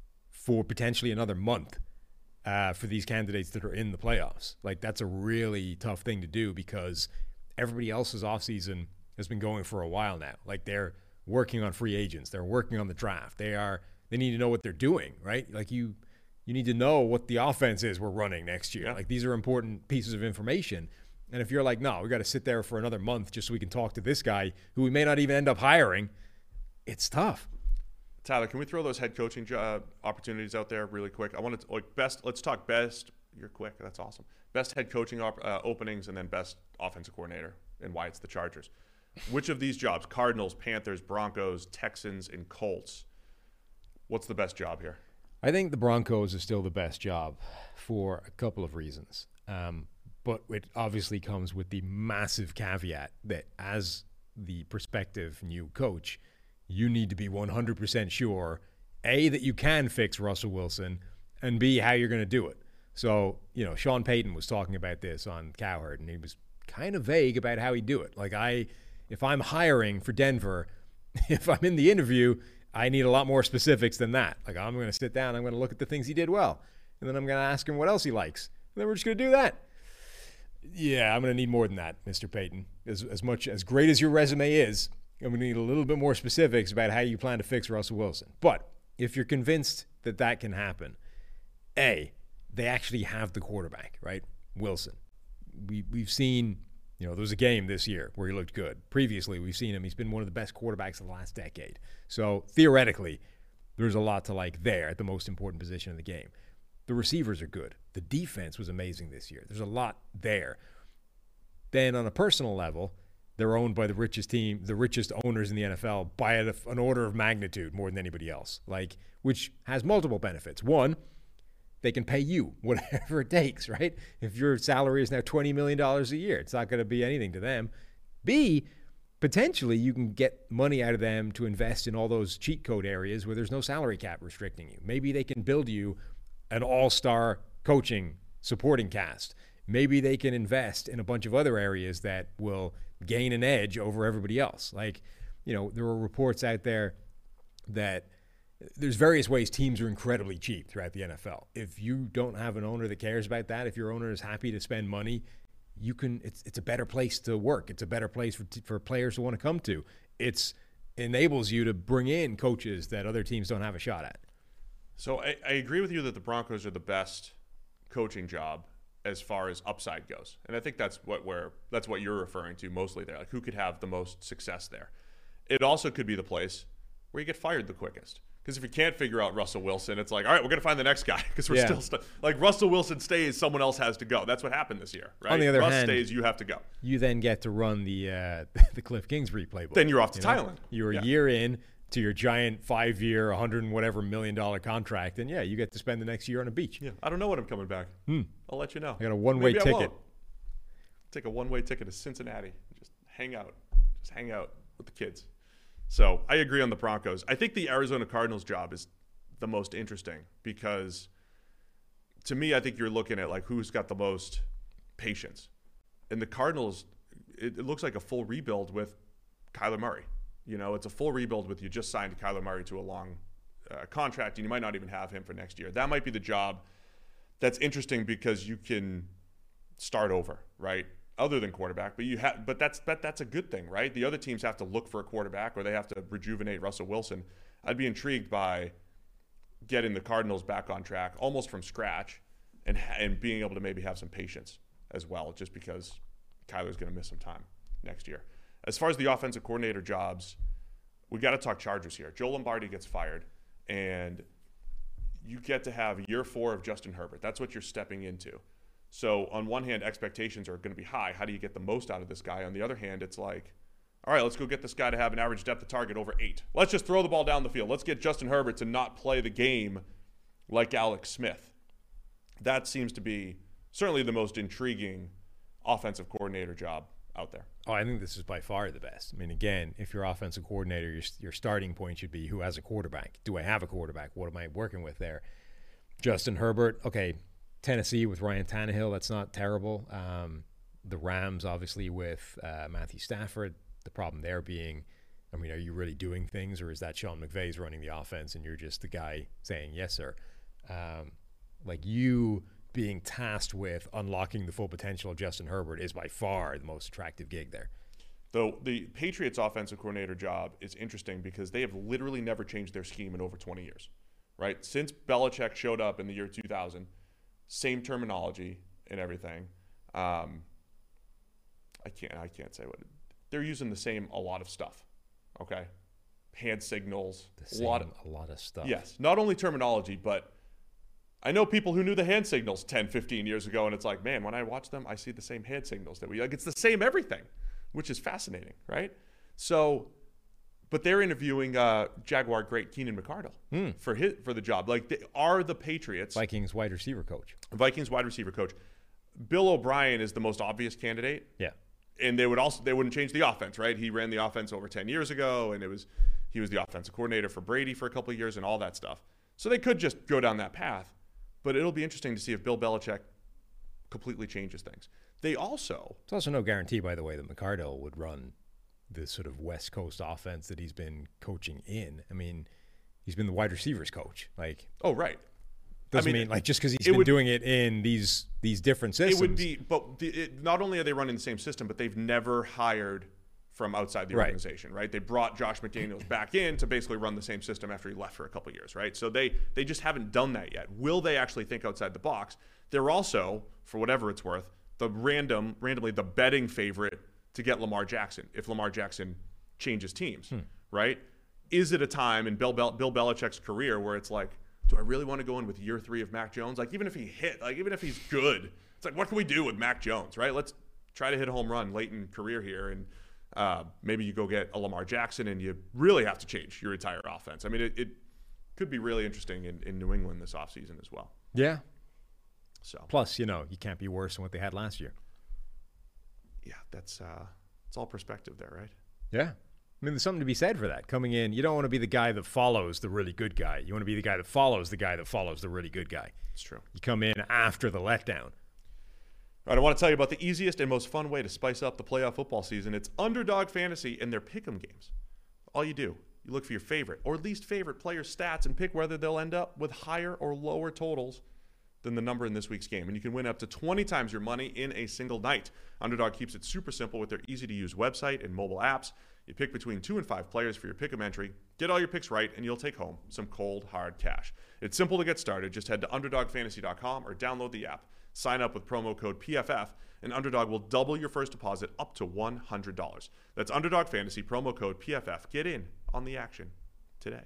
for potentially another month uh, for these candidates that are in the playoffs. Like, that's a really tough thing to do, because everybody else's offseason has been going for a while now. Like, they're working on free agents. They're working on the draft. They are, they need to know what they're doing, right? Like, you, you need to know what the offense is we're running next year. Yeah. Like, these are important pieces of information. And if you're like, no, we got to sit there for another month just so we can talk to this guy who we may not even end up hiring, it's tough. Tyler, can we throw those head coaching uh, opportunities out there really quick? I want to like best. Let's talk best. You're quick. That's awesome. Best head coaching op- uh, openings, and then best offensive coordinator, and why it's the Chargers. Which of these jobs? Cardinals, Panthers, Broncos, Texans, and Colts. What's the best job here? I think the Broncos is still the best job for a couple of reasons. Um, but it obviously comes with the massive caveat that as the prospective new coach, you need to be one hundred percent sure, A, that you can fix Russell Wilson, and B, how you're going to do it. So, you know, Sean Payton was talking about this on Cowherd, and he was kind of vague about how he'd do it. Like, I, if I'm hiring for Denver, if I'm in the interview, I need a lot more specifics than that. Like, I'm going to sit down, I'm going to look at the things he did well, and then I'm going to ask him what else he likes, and then we're just going to do that. Yeah, I'm going to need more than that, Mister Payton. As, as much, as great as your resume is, I'm going to need a little bit more specifics about how you plan to fix Russell Wilson. But if you're convinced that that can happen, A, they actually have the quarterback, right? Wilson. We, we've seen, you know, there was a game this year where he looked good. Previously, we've seen him. He's been one of the best quarterbacks of the last decade. So theoretically, there's a lot to like there at the most important position in the game. The receivers are good. The defense was amazing this year. There's a lot there. Then on a personal level, they're owned by the richest team, the richest owners in the N F L by an order of magnitude more than anybody else, like, which has multiple benefits. One, they can pay you whatever it takes, right? If your salary is now twenty million dollars a year, it's not going to be anything to them. B, potentially you can get money out of them to invest in all those cheat code areas where there's no salary cap restricting you. Maybe they can build you an all-star coaching supporting cast. Maybe they can invest in a bunch of other areas that will gain an edge over everybody else. Like, you know, there are reports out there that there's various ways teams are incredibly cheap throughout the N F L. If you don't have an owner that cares about that, if your owner is happy to spend money, you can. It's it's a better place to work. It's a better place for for players to want to come to. It's enables you to bring in coaches that other teams don't have a shot at. So I, I agree with you that the Broncos are the best coaching job as far as upside goes, and I think that's what we're that's what you're referring to mostly there. Like, who could have the most success there? It also could be the place where you get fired the quickest. Because if you can't figure out Russell Wilson, it's like, all right, we're going to find the next guy. Because we're Yeah. still st- like Russell Wilson stays, someone else has to go. That's what happened this year, right? On the other Russ hand, stays, you have to go. You then get to run the uh, the Cliff Kingsbury playbook. Then you're off to you know? Thailand. You're Yeah. a year in to your giant five-year, a hundred and whatever million dollar contract, and yeah, you get to spend the next year on a beach. Yeah, I don't know when I'm coming back. Hmm. I'll let you know. I got a one-way Maybe I ticket. won't. Take a one-way ticket to Cincinnati. Just hang out. Just hang out with the kids. So I agree on the Broncos. I think the Arizona Cardinals job is the most interesting because, to me, I think you're looking at like who's got the most patience. And the Cardinals, it, it looks like a full rebuild with Kyler Murray. You know, it's a full rebuild with you just signed Kyler Murray to a long uh, contract, and you might not even have him for next year. That might be the job that's interesting because you can start over, right? Other than quarterback, but you have, but that's that, that's a good thing, right? The other teams have to look for a quarterback, or they have to rejuvenate Russell Wilson. I'd be intrigued by getting the Cardinals back on track, almost from scratch, and and being able to maybe have some patience as well, just because Kyler's going to miss some time. next year. As far as the offensive coordinator jobs, we got to talk Chargers here. Joe Lombardi gets fired, and you get to have year four of Justin Herbert. That's what you're stepping into. So on one hand, expectations are going to be high. How do you get the most out of this guy? On the other hand, it's like, all right, let's go get this guy to have an average depth of target over eight. Let's just throw the ball down the field. Let's get Justin Herbert to not play the game like Alex Smith. That seems to be certainly the most intriguing offensive coordinator job out there. Oh, I think this is by far the best. I mean, again, if you're offensive coordinator, your, your starting point should be who has a quarterback. Do I have a quarterback? What am I working with there? Justin Herbert, okay, Tennessee with Ryan Tannehill, that's not terrible. Um, the Rams, obviously, with uh, Matthew Stafford. The problem there being, I mean, are you really doing things, or is that Sean McVay's running the offense and you're just the guy saying, yes, sir? Um, like you being tasked with unlocking the full potential of Justin Herbert is by far the most attractive gig there. Though the Patriots offensive coordinator job is interesting because they have literally never changed their scheme in over twenty years, right? Since Belichick showed up in the year two thousand, same terminology and everything. Um, I can't, I can't say what it, they're using the same, a lot of stuff. Okay. Hand signals, The same, a lot of, a lot of stuff. yes, not only terminology, but I know people who knew the hand signals ten, fifteen years ago, and it's like, man, when I watch them, I see the same hand signals that we like. It's the same everything, which is fascinating, right? So, but they're interviewing uh, Jaguar great Keenan McCardle Hmm. for his for the job. Like, they are the Patriots Vikings wide receiver coach. Vikings wide receiver coach. Bill O'Brien is the most obvious candidate, Yeah. and they would also they wouldn't change the offense, right? He ran the offense over ten years ago, and it was he was the offensive coordinator for Brady for a couple of years and all that stuff. So they could just go down that path. But it'll be interesting to see if Bill Belichick completely changes things. They also... It's also no guarantee, by the way, that McCardle would run the sort of West Coast offense that he's been coaching in. I mean, he's been the wide receivers coach. Like, Oh, right. doesn't I mean, mean, like, just because he's it been would- doing it in these these different systems. It would be... But the, it, not only are they running the same system, but they've never hired from outside the Right. organization, right? They brought Josh McDaniels back in to basically run the same system after he left for a couple of years, right? So they they just haven't done that yet. Will they actually think outside the box? They're also, for whatever it's worth, the random, randomly the betting favorite to get Lamar Jackson if Lamar Jackson changes teams, Hmm. right? Is it a time in Bill, Bel- Bill Belichick's career where it's like, do I really want to go in with year three of Mac Jones? Like, even if he hit, like, even if he's good, it's like, what can we do with Mac Jones, right? Let's try to hit a home run late in career here, and uh, maybe you go get a Lamar Jackson, and you really have to change your entire offense. I mean, it, it could be really interesting in, in New England this offseason as well. Yeah. So, Plus, you know, you can't be worse than what they had last year. yeah, that's uh, it's all perspective there, right? Yeah. I mean, there's something to be said for that. Coming in, you don't want to be the guy that follows the really good guy. You want to be the guy that follows the guy that follows the really good guy. It's true. You come in after the letdown. All right, I want to tell you about the easiest and most fun way to spice up the playoff football season. It's Underdog Fantasy and their pick'em games. All you do, you look for your favorite or least favorite players' stats and pick whether they'll end up with higher or lower totals than the number in this week's game. And you can win up to twenty times your money in a single night. Underdog keeps it super simple with their easy-to-use website and mobile apps. You pick between two and five players for your pick'em entry, get all your picks right, and you'll take home some cold, hard cash. It's simple to get started. Just head to underdog fantasy dot com or download the app. Sign up with promo code P F F, and Underdog will double your first deposit up to one hundred dollars. That's Underdog Fantasy, promo code P F F. Get in on the action today.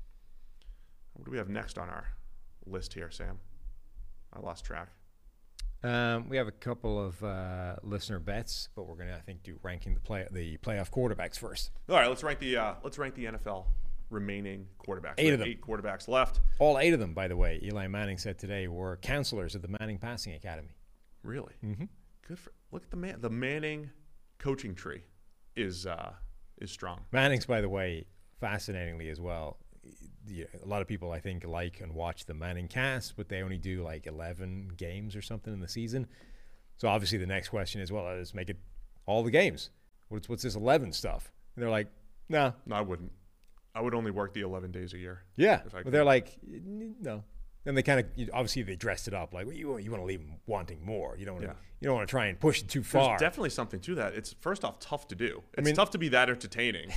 What do we have next on our list here, Sam? I lost track. Um, we have a couple of uh, listener bets, but we're going to, I think, do ranking the play the playoff quarterbacks first. All right, let's rank the uh, let's rank the N F L remaining quarterbacks. Eight We of have them. Eight quarterbacks left. All eight of them, by the way, Eli Manning said today, were counselors at the Manning Passing Academy. Really? Mm-hmm. Good for. Look at the man. The Manning coaching tree is uh, is strong. Manning's, by the way, fascinatingly as well. The, a lot of people, I think, like and watch the Manning cast, but they only do like eleven games or something in the season. So obviously the next question is, well, let's make it all the games. What's what's this eleven stuff? And they're like, no. No, I wouldn't. I would only work the eleven days a year. Yeah. If I But could. they're like, no. And they kind of, obviously they dressed it up like, well, you, you want to leave them wanting more. You don't want to, Yeah. you don't want to try and push it too There's far. definitely something to that. It's first off tough to do. It's mean- tough to be that entertaining.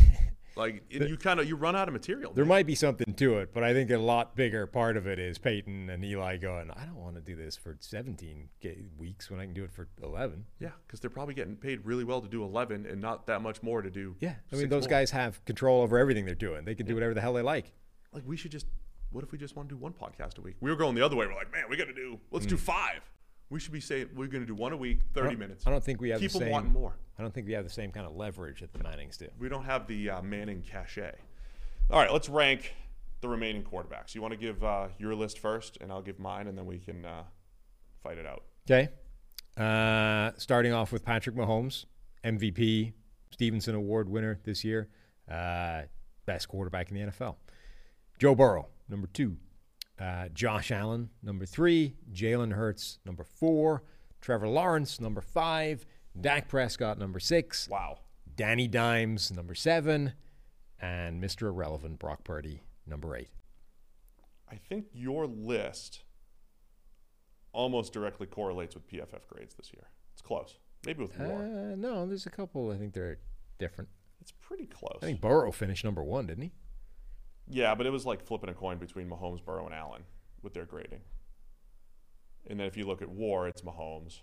Like and you kind of you run out of material. There might be something to it, but I think a lot bigger part of it is Peyton and Eli going, I don't want to do this for seventeen weeks when I can do it for eleven. Yeah, because they're probably getting paid really well to do eleven and not that much more to do. Yeah, I mean, six those more. guys have control over everything they're doing. They can do whatever the hell they like. Like we should just. What if we just want to do one podcast a week? We were going the other way. We're like, man, we got to do. Let's do five. We should be saying we're going to do one a week, thirty minutes. I don't think we have Keep the them same. wanting more. I don't think we have the same kind of leverage that the Mannings do. We don't have the uh, Manning cachet. All right, let's rank the remaining quarterbacks. You want to give uh, your list first, and I'll give mine, and then we can uh, fight it out. Okay. Uh, starting off with Patrick Mahomes, M V P, Stevenson Award winner this year, uh, best quarterback in the N F L. Joe Burrow, number two. Uh, Josh Allen, number three. Jalen Hurts, number four. Trevor Lawrence, number five. Dak Prescott, number six. Wow. Danny Dimes, number seven. And Mister Irrelevant, Brock Purdy, number eight. I think your list almost directly correlates with P F F grades this year. It's close. Maybe with more. Uh, no, there's a couple. I think they're different. It's pretty close. I think Burrow finished number one, didn't he? Yeah, but it was like flipping a coin between Mahomes, Burrow, and Allen with their grading. And then if you look at WAR, it's Mahomes.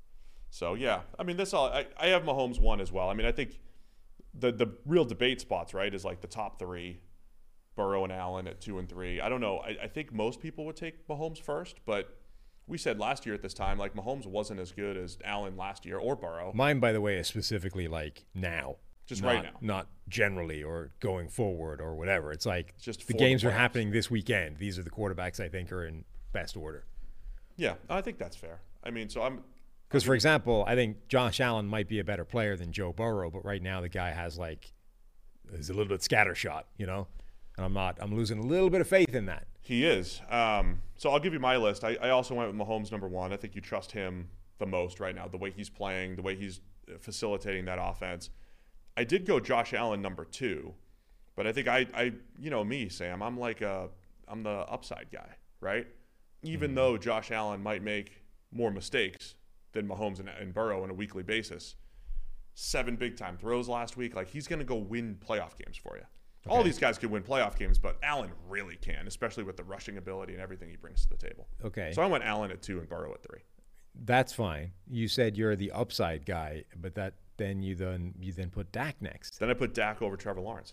So, yeah, I mean, this all I, I have Mahomes one as well. I mean, I think the the real debate spots, right, is like the top three, Burrow and Allen at two and three. I don't know. I, I think most people would take Mahomes first, but we said last year at this time, like, Mahomes wasn't as good as Allen last year or Burrow. Mine, by the way, is specifically like now. Just not, right now. Not generally or going forward or whatever. It's like It's just the for games the are playoffs. happening this weekend. These are the quarterbacks I think are in best order. Yeah, I think that's fair. I mean, so I'm Because, for example, I think Josh Allen might be a better player than Joe Burrow, but right now the guy has like is a little bit scattershot, you know. And I'm not. I'm losing a little bit of faith in that. He is. Um, so I'll give you my list. I, I also went with Mahomes number one. I think you trust him the most right now, the way he's playing, the way he's facilitating that offense. I did go Josh Allen number two, but I think I, I you know me, Sam, I'm like a, I'm the upside guy, right? Even mm-hmm. though Josh Allen might make more mistakes than Mahomes and, and Burrow on a weekly basis, seven big-time throws last week, like he's going to go win playoff games for you. Okay. All these guys can win playoff games, but Allen really can, especially with the rushing ability and everything he brings to the table. Okay. So I went Allen at two and Burrow at three. That's fine. You said you're the upside guy, but that then you then you then put Dak next. Then I put Dak over Trevor Lawrence.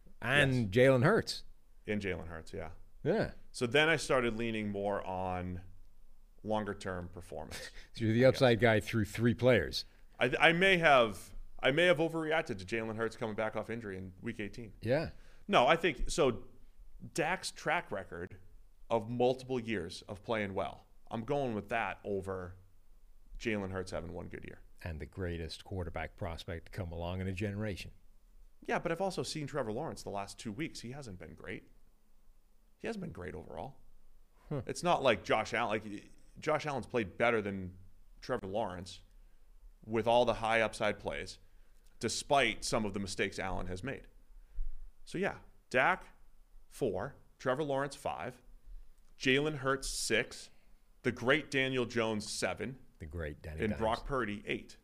And yes. Jalen Hurts. And Jalen Hurts, yeah. Yeah. So then I started leaning more on longer-term performance. So you're the upside guy through three players. I, I may have I may have overreacted to Jalen Hurts coming back off injury in Week eighteen. Yeah. No, I think so. Dak's track record of multiple years of playing well, I'm going with that over Jalen Hurts having one good year. And the greatest quarterback prospect to come along in a generation. Yeah, but I've also seen Trevor Lawrence the last two weeks. He hasn't been great. He hasn't been great overall. Huh. It's not like Josh Allen. Like Josh Allen's played better than Trevor Lawrence with all the high upside plays, despite some of the mistakes Allen has made. So yeah, Dak, four. Trevor Lawrence, five. Jalen Hurts, six. The great Daniel Jones, seven. The great Danny And Dimes. Brock Purdy, eight.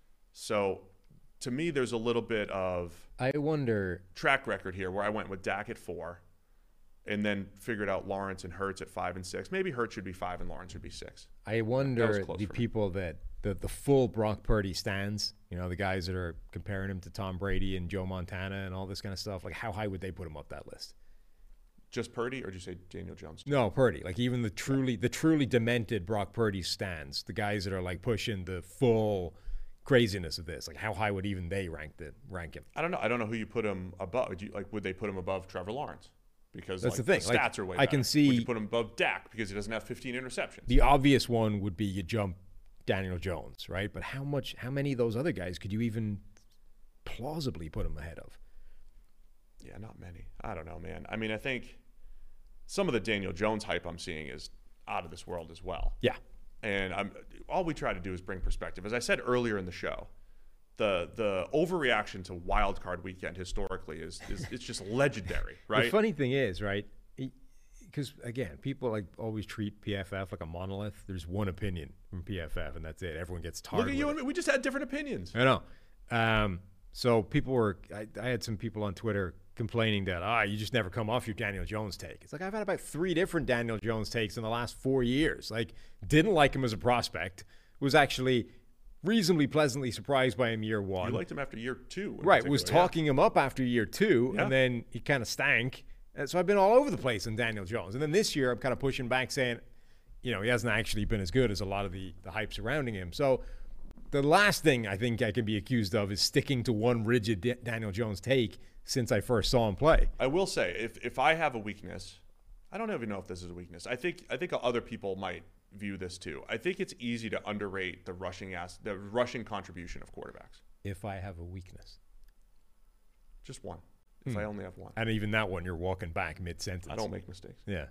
So to me, there's a little bit of I wonder track record here where I went with Dak at four and then figured out Lawrence and Hurts at five and six. Maybe Hurts should be five and Lawrence should be six. I wonder close the for me. people that the, the full Brock Purdy stands, you know, the guys that are comparing him to Tom Brady and Joe Montana and all this kind of stuff, like how high would they put him up that list? Just Purdy, or did you say Daniel Jones? No, Purdy. Like even the truly the truly demented Brock Purdy stands, the guys that are like pushing the full craziness of this, like how high would even they rank the rank him? I don't know. I don't know who you put him above. Would you, like, would they put him above Trevor Lawrence? Because That's like, the thing. The Like, stats are way I better. can see- Would you put him above Dak because he doesn't have fifteen interceptions? The obvious one would be you jump Daniel Jones, right? But how much how many of those other guys could you even plausibly put him ahead of? Yeah, not many. I don't know, man. I mean, I think some of the Daniel Jones hype I'm seeing is out of this world as well. Yeah. And I'm all we try to do is bring perspective. As I said earlier in the show, the the overreaction to Wild Card Weekend historically is is it's just legendary, right? The funny thing is, right? Because again, people like always treat P F F like a monolith. There's one opinion from P F F, and that's it. Everyone gets tarred. Look at you with and me. We just had different opinions. it. I know. Um, So people were, I, I had some people on Twitter complaining that, ah, you just never come off your Daniel Jones take. It's like, I've had about three different Daniel Jones takes in the last four years. Like, didn't like him as a prospect, was actually reasonably pleasantly surprised by him year one. You liked him after year two. Right, was talking yeah. him up after year two, Yeah. and then he kind of stank. And so I've been all over the place in Daniel Jones. And then this year, I'm kind of pushing back saying, you know, he hasn't actually been as good as a lot of the, the hype surrounding him. So the last thing I think I can be accused of is sticking to one rigid D- Daniel Jones take since I first saw him play. I will say, if if I have a weakness, I don't even know if this is a weakness. I think I think other people might view this too. I think it's easy to underrate the rushing ass, the rushing contribution of quarterbacks. If I have a weakness. Just one. If Hmm. I only have one. And even that one, you're walking back mid-sentence. I don't make mistakes. Yeah.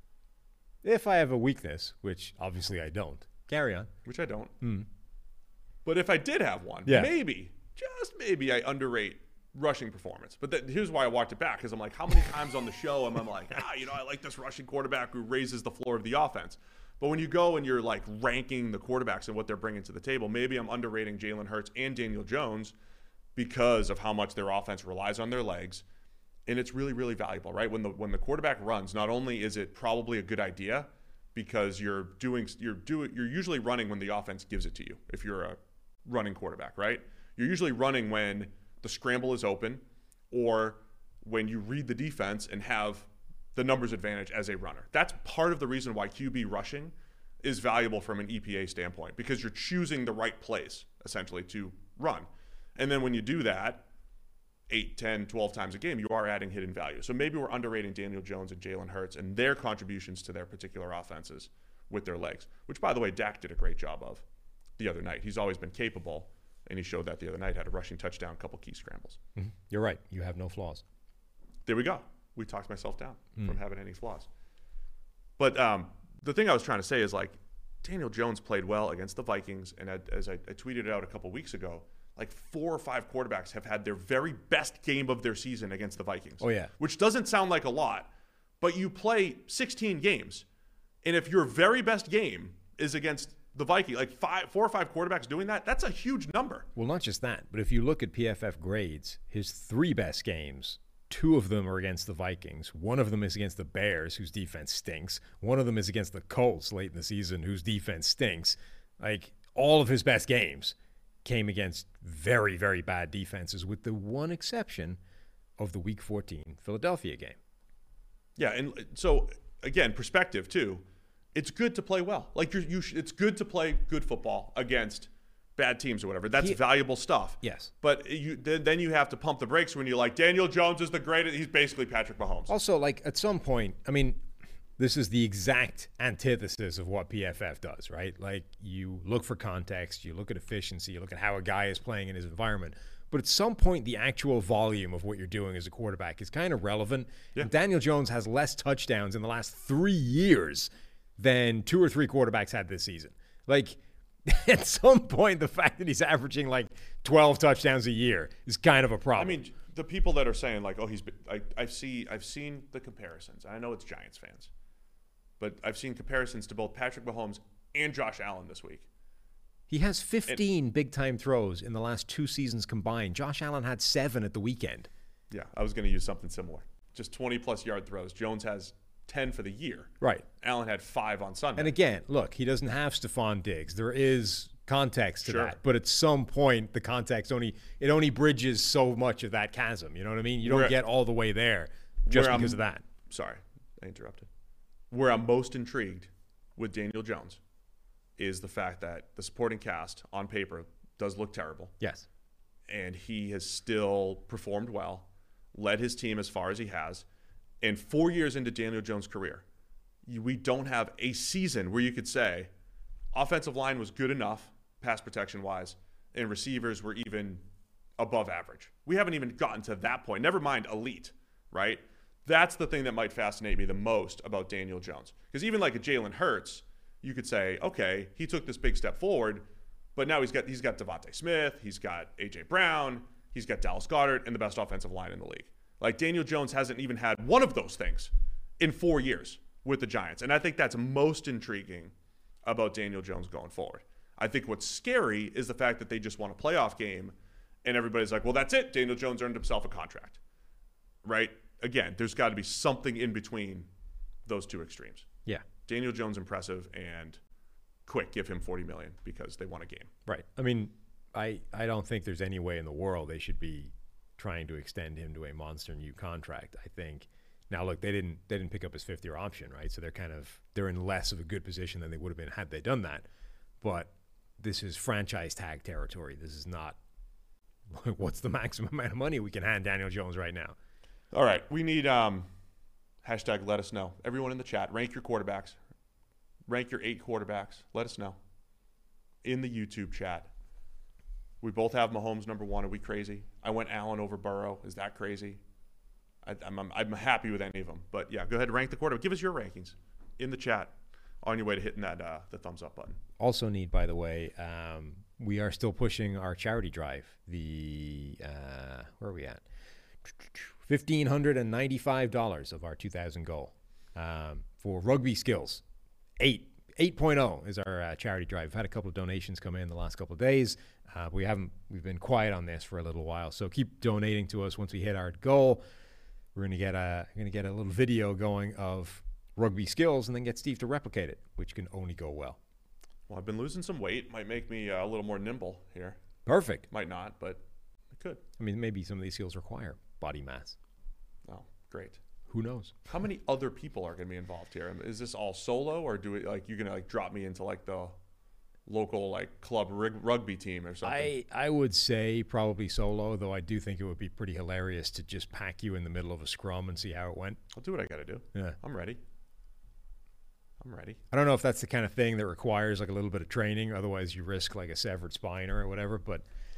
If I have a weakness, which obviously I don't, carry on. Which I don't. Hmm. But if I did have one, Yeah. maybe, just maybe I underrate rushing performance. But th- here's why I walked it back, because I'm like, how many times on the show am I like, ah, you know, I like this rushing quarterback who raises the floor of the offense. But when you go and you're like ranking the quarterbacks and what they're bringing to the table, maybe I'm underrating Jalen Hurts and Daniel Jones because of how much their offense relies on their legs. And it's really, really valuable, right? When the when the quarterback runs, not only is it probably a good idea because you're doing you're doing you're usually running when the offense gives it to you. If you're a running quarterback, right? You're usually running when the scramble is open or when you read the defense and have the numbers advantage as a runner. That's part of the reason why Q B rushing is valuable from an E P A standpoint, because you're choosing the right place essentially to run. And then when you do that eight, ten, twelve times a game, you are adding hidden value. So maybe we're underrating Daniel Jones and Jalen Hurts and their contributions to their particular offenses with their legs, which, by the way, Dak did a great job of the other night. He's always been capable, and he showed that the other night, had a rushing touchdown, a couple key scrambles. Mm-hmm. You're right. You have no flaws. There we go. We talked myself down Mm. from having any flaws. But um, the thing I was trying to say is, like, Daniel Jones played well against the Vikings, and I, as I, I tweeted it out a couple weeks ago, like four or five quarterbacks have had their very best game of their season against the Vikings. Oh, yeah. Which doesn't sound like a lot, but you play sixteen games, and if your very best game is against the Vikings, like five, four or five quarterbacks doing that, that's a huge number. Well, not just that, but if you look at P F F grades, his three best games, two of them are against the Vikings. One of them is against the Bears, whose defense stinks. One of them is against the Colts late in the season, whose defense stinks. Like, all of his best games came against very, very bad defenses, with the one exception of the Week fourteen Philadelphia game. Yeah, and so, again, perspective, too. It's good to play well. Like, you're, you sh- it's good to play good football against bad teams or whatever. That's He- valuable stuff. Yes. But you then, then you have to pump the brakes when you're like, Daniel Jones is the greatest. He's basically Patrick Mahomes. Also, like, at some point, I mean, this is the exact antithesis of what P F F does, right? Like, you look for context, you look at efficiency, you look at how a guy is playing in his environment. But at some point, the actual volume of what you're doing as a quarterback is kind of relevant. Yeah. And Daniel Jones has less touchdowns in the last three years than two or three quarterbacks had this season. Like, at some point, the fact that he's averaging like twelve touchdowns a year is kind of a I problem. mean, the people that are saying, like, oh, he's been, I, I've, see, I've seen the comparisons. I know it's Giants fans. But I've seen comparisons to both Patrick Mahomes and Josh Allen this week. He has fifteen big-time throws in the last two seasons combined. Josh Allen had seven at the weekend. Yeah, I was going to use something similar. Just twenty-plus yard throws. Jones has ten for the year. Right. Allen had five on Sunday. And again, look, he doesn't have Stephon Diggs. There is context to Sure. that. But at some point, the context only it only bridges so much of that chasm. You know what I mean? You don't Where- get all the way there just where because I'm- of that. Sorry, I interrupted. Where I'm most intrigued with Daniel Jones is the fact that the supporting cast on paper does look terrible. Yes. And he has still performed well, led his team as far as he has. And four years into Daniel Jones' career, you- we don't have a season where you could say offensive line was good enough, pass protection-wise, and receivers were even above average. We haven't even gotten to that point. Never mind elite, right? That's the thing that might fascinate me the most about Daniel Jones. Because even like a Jalen Hurts, you could say, okay, he took this big step forward, but now he's got he's got Devontae Smith, he's got A J Brown, he's got Dallas Goedert, and the best offensive line in the league. Like, Daniel Jones hasn't even had one of those things in four years with the Giants. And I think that's most intriguing about Daniel Jones going forward. I think what's scary is the fact that they just won a playoff game and everybody's like, well, that's it. Daniel Jones earned himself a contract, right? Again, there's got to be something in between those two extremes. Yeah. Daniel Jones impressive, and quick, give him forty million dollars because they won a game. Right. I mean, I I don't think there's any way in the world they should be trying to extend him to a monster new contract. I think now look, they didn't they didn't pick up his fifth year option, right? So they're kind of they're in less of a good position than they would have been had they done that. But this is franchise tag territory. This is not what's the maximum amount of money we can hand Daniel Jones right now. All right, we need um hashtag let us know. Everyone in the chat, rank your quarterbacks. Rank your eight quarterbacks. Let us know. In the YouTube chat. We both have Mahomes number one. Are we crazy? I went Allen over Burrow. Is that crazy? I, I'm, I'm, I'm happy with any of them. But, yeah, go ahead and rank the quarterback. Give us your rankings in the chat on your way to hitting that uh, the thumbs up button. Also need, by the way, um, we are still pushing our charity drive. The uh, where are we at? one thousand five hundred ninety-five dollars of our two thousand goal um, for rugby skills. Eight. eight point oh is our uh, charity drive. We've had a couple of donations come in the last couple of days. Uh, we haven't. We've been quiet on this for a little while, so keep donating to us. Once we hit our goal, we're gonna get a we're gonna get a little video going of rugby skills, and then get Steve to replicate it, which can only go well. Well, I've been losing some weight. Might make me uh, a little more nimble here. Perfect. Might not, but it could. I mean, maybe some of these skills require body mass. Oh, great. Who knows? How many other people are going to be involved here? Is this all solo, or do it like you're going to like drop me into like the local like club rig- rugby team or something? I I would say probably solo, though I do think it would be pretty hilarious to just pack you in the middle of a scrum and see how it went. I'll do what I got to do. Yeah, I'm ready. I'm ready. I don't know if that's the kind of thing that requires like a little bit of training. Otherwise, you risk like a severed spine or whatever. But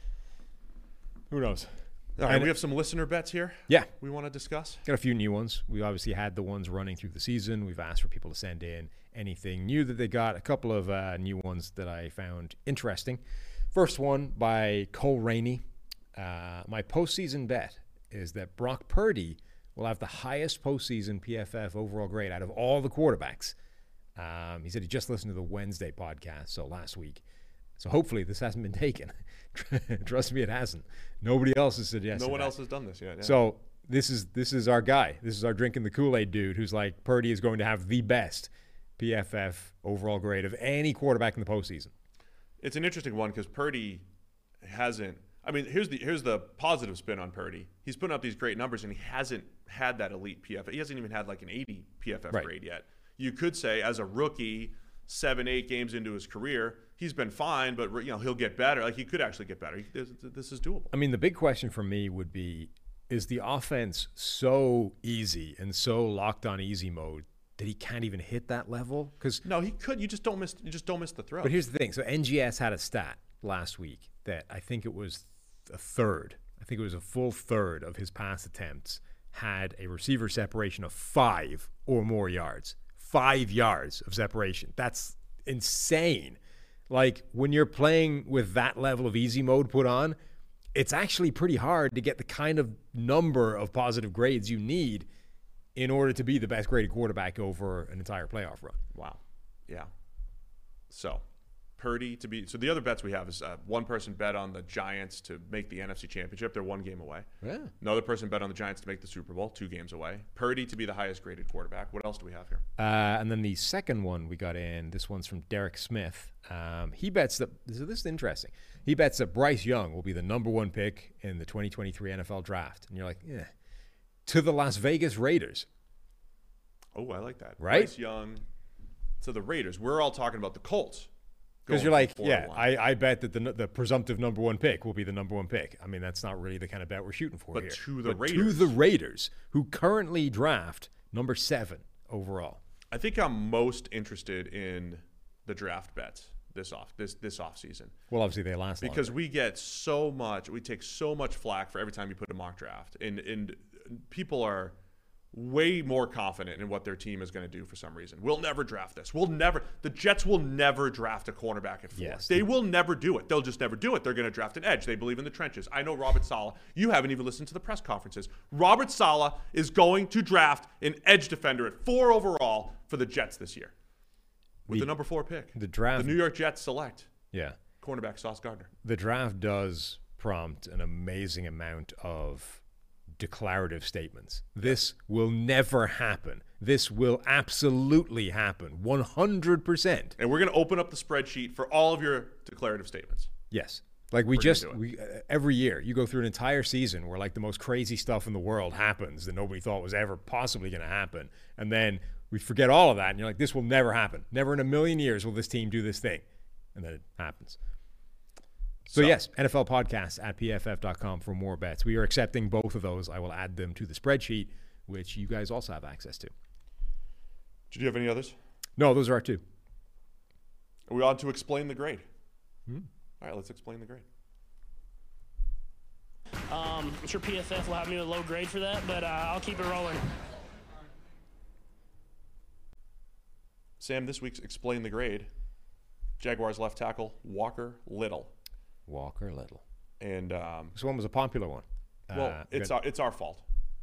who knows? All right, And- we have some listener bets here. Yeah. We want to discuss. Got a few new ones. We obviously had the ones running through the season. We've asked for people to send in anything new that they got. A couple of uh, new ones that I found interesting. First one by Cole Rainey. Uh, my postseason bet is that Brock Purdy will have the highest postseason P F F overall grade out of all the quarterbacks. Um, he said he just listened to the Wednesday podcast, so last week. So hopefully this hasn't been taken. Trust me, it hasn't. Nobody else has suggested No one that. else has done this yet. Yeah. So this is this is our guy. This is our drinking the Kool-Aid dude who's like, Purdy is going to have the best P F F overall grade of any quarterback in the postseason. It's an interesting one because Purdy hasn't. I mean, here's the here's the positive spin on Purdy. He's putting up these great numbers, and he hasn't had that elite P F F. He hasn't even had like an eighty P F F Right. grade yet. You could say, as a rookie, seven, eight games into his career, he's been fine, but you know he'll get better. Like he could actually get better. He, this, this is doable. I mean, the big question for me would be, is the offense so easy and so locked on easy mode that he can't even hit that level? Because No, he could. You just don't miss. You just don't miss the throw. But here's the thing. So N G S had a stat last week that I think it was a third. I think it was a full third of his pass attempts had a receiver separation of five or more yards. Five yards of separation. That's insane. Like when you're playing with that level of easy mode put on, it's actually pretty hard to get the kind of number of positive grades you need in order to be the best graded quarterback over an entire playoff run. Wow. Yeah. So, Purdy to be – so the other bets we have is uh, one person bet on the Giants to make the N F C Championship. They're one game away. Yeah. Another person bet on the Giants to make the Super Bowl, two games away. Purdy to be the highest graded quarterback. What else do we have here? Uh, and then the second one we got in, this one's from Derek Smith. Um, he bets that – so this is interesting. He bets that Bryce Young will be the number one pick in the twenty twenty-three N F L Draft. And you're like, yeah. To the Las Vegas Raiders. Oh, I like that. Right? Bryce Young to the Raiders. We're all talking about the Colts. Because going you're like, from four yeah, to one. I, I bet that the the presumptive number one pick will be the number one pick. I mean, that's not really the kind of bet we're shooting for But here. to the but to Raiders. the Raiders, who currently draft number seven overall. I think I'm most interested in the draft bets this off this this off season. Well, obviously they last Because longer. we get so much, we take so much flack for every time you put a mock draft, and and people are way more confident in what their team is going to do for some reason. We'll never draft this. We'll never. The Jets will never draft a cornerback at four. Yes. They will never do it. They'll just never do it. They're going to draft an edge. They believe in the trenches. I know Robert Saleh. You haven't even listened to the press conferences. Robert Saleh is going to draft an edge defender at four overall for the Jets this year with the, The- number four pick. the draft- The New York Jets select Yeah. cornerback Sauce Gardner. The draft does prompt an amazing amount of declarative statements. This will never happen. This will absolutely happen. one hundred percent. And we're going to open up the spreadsheet for all of your declarative statements. Yes. Like we We're just, gonna do we uh, every year, you go through an entire season where like the most crazy stuff in the world happens that nobody thought was ever possibly going to happen. And then we forget all of that. And you're like, this will never happen. Never in a million years will this team do this thing. And then it happens. So, So- yes, N F L Podcast at P F F dot com for more bets. We are accepting both of those. I will add them to the spreadsheet, which you guys also have access to. Did you have any others? No, those are our two. Are we on to explain the grade? Hmm. All right, let's explain the grade. Um, I'm sure P F F will have me with a low grade for that, but uh, I'll keep it rolling. Sam, this week's explain the grade. Jaguars left tackle Walker Little. Walker Little. And um, This one was a popular one. well, Uh, it's good. our, it's our fault.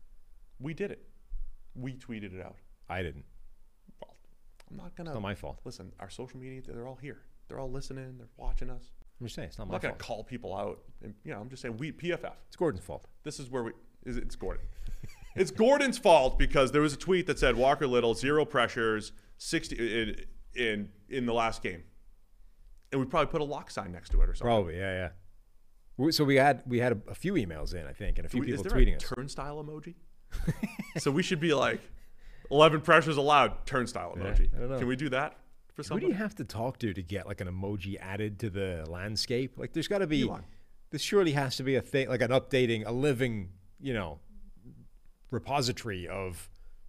We did it. We tweeted it out. I didn't. Well, I'm not gonna. It's not my fault. Listen, our social media, they're all here. They're all listening. They're watching us. I'm just saying, it's not I'm my not gonna fault. call people out. And, you know, I'm just saying we P F F. It's Gordon's fault. This is where we. Is it, it's Gordon. It's Gordon's fault because there was a tweet that said Walker Little zero pressures sixty in in, in the last game, and we probably put a lock sign next to it or something. Probably, yeah, yeah. We- So we had we had a, a few emails in, I think, and a Do few we- people is there tweeting a us. turnstile emoji? So we should be like, eleven pressures allowed, turnstile emoji. I don't know. Can we do that for Who do somebody? you have to talk to to get like an emoji added to the landscape? Like, there's got to be. Elon. This surely has to be a thing, like an updating, a living, you know, repository of.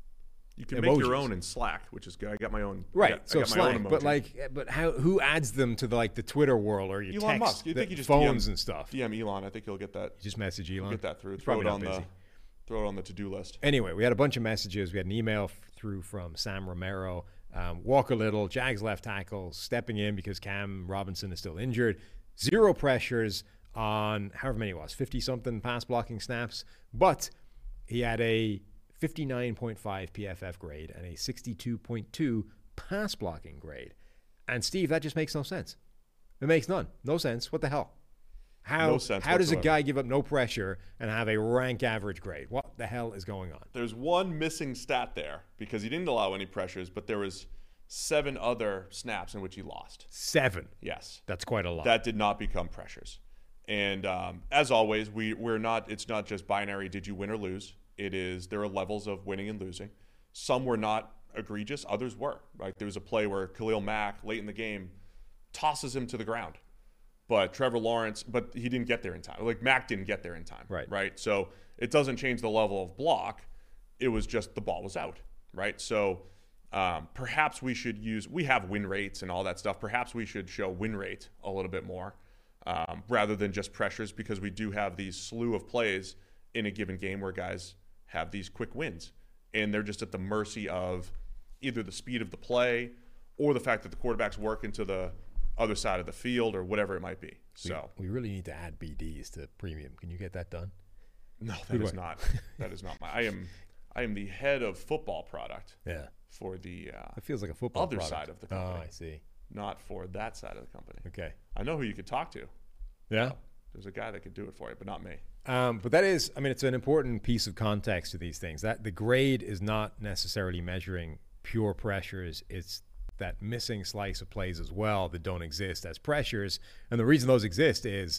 You can make your emojis. own in Slack, which is good. I got my own. I Right, got- I so got my own slang, but emoji. like, but how? Who adds them to the like the Twitter world or your Elon text, Musk. You the think you just phones D M, and stuff? D M Elon. I think he'll get that. You just message Elon. Get that through. He's Throw it probably on not the. busy. Throw it on the to-do list. Anyway, we had a bunch of messages. We had an email f- through from Sam Romero. Um, Walker Little, Jags left tackle, stepping in because Cam Robinson is still injured. Zero pressures on however many it was, fifty-something pass blocking snaps. But he had a fifty-nine point five P F F grade and a sixty-two point two pass blocking grade. And Steve, that just makes no sense. It makes none. No sense. What the hell? How, No sense how does a whatsoever. guy give up no pressure and have a rank average grade? What the hell is going on? There's one missing stat there because he didn't allow any pressures, but there was seven other snaps in which he lost. Seven. Yes. That's quite a lot. That did not become pressures. And um, as always, we, we're not, it's not just binary, did you win or lose? It is, there are levels of winning and losing. Some were not egregious, others were. Like there was a play where Khalil Mack, late in the game, tosses him to the ground. But Trevor Lawrence, but he didn't get there in time. Like Mack didn't get there in time. Right. Right. So it doesn't change the level of block. It was just the ball was out. Right. So um, perhaps we should use, we have win rates and all that stuff. Perhaps we should show win rate a little bit more um, rather than just pressures because we do have these slew of plays in a given game where guys have these quick wins. And they're just at the mercy of either the speed of the play or the fact that the quarterback's work into the other side of the field or whatever it might be. So we really need to add B Ds to premium. Can you get that done? no, that is not that is not my I am I am the head of football product Yeah. for the uh, It feels like a football other product. side of the Oh, company. I see. not for that side of the company. Okay. I know who you could talk to. Yeah. There's a guy that could do it for you, but not me. Um, but that is, I mean, it's an important piece of context to these things. That the grade is not necessarily measuring pure pressures. It's that missing slice of plays as well that don't exist as pressures. And the reason those exist is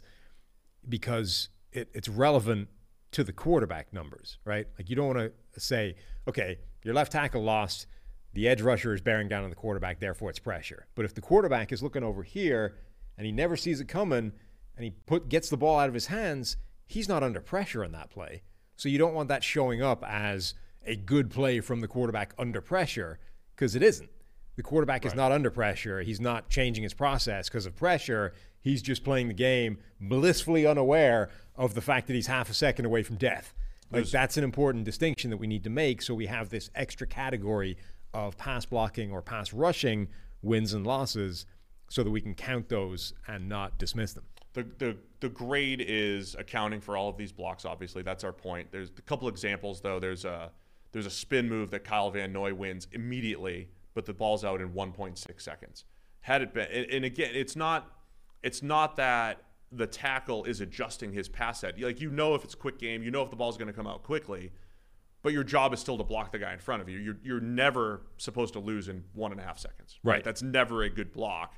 because it, it's relevant to the quarterback numbers, right? Like you don't want to say, okay, your left tackle lost, the edge rusher is bearing down on the quarterback, therefore it's pressure. But if the quarterback is looking over here and he never sees it coming and he put gets the ball out of his hands, he's not under pressure on that play. So you don't want that showing up as a good play from the quarterback under pressure, because it isn't. The quarterback is not under pressure. He's not changing his process because of pressure. He's just playing the game blissfully unaware of the fact that he's half a second away from death. Like There's- that's an important distinction that we need to make, so we have this extra category of pass blocking or pass rushing wins and losses so that we can count those and not dismiss them. The, the the grade is accounting for all of these blocks. Obviously, that's our point. There's a couple examples though. There's a there's a spin move that Kyle Van Noy wins immediately, but the ball's out in one point six seconds. Had it been, and, and again, it's not it's not that the tackle is adjusting his pass set. Like, you know if it's a quick game, you know if the ball's going to come out quickly, but your job is still to block the guy in front of you. You're, you're never supposed to lose in one and a half seconds. Right. That's never a good block.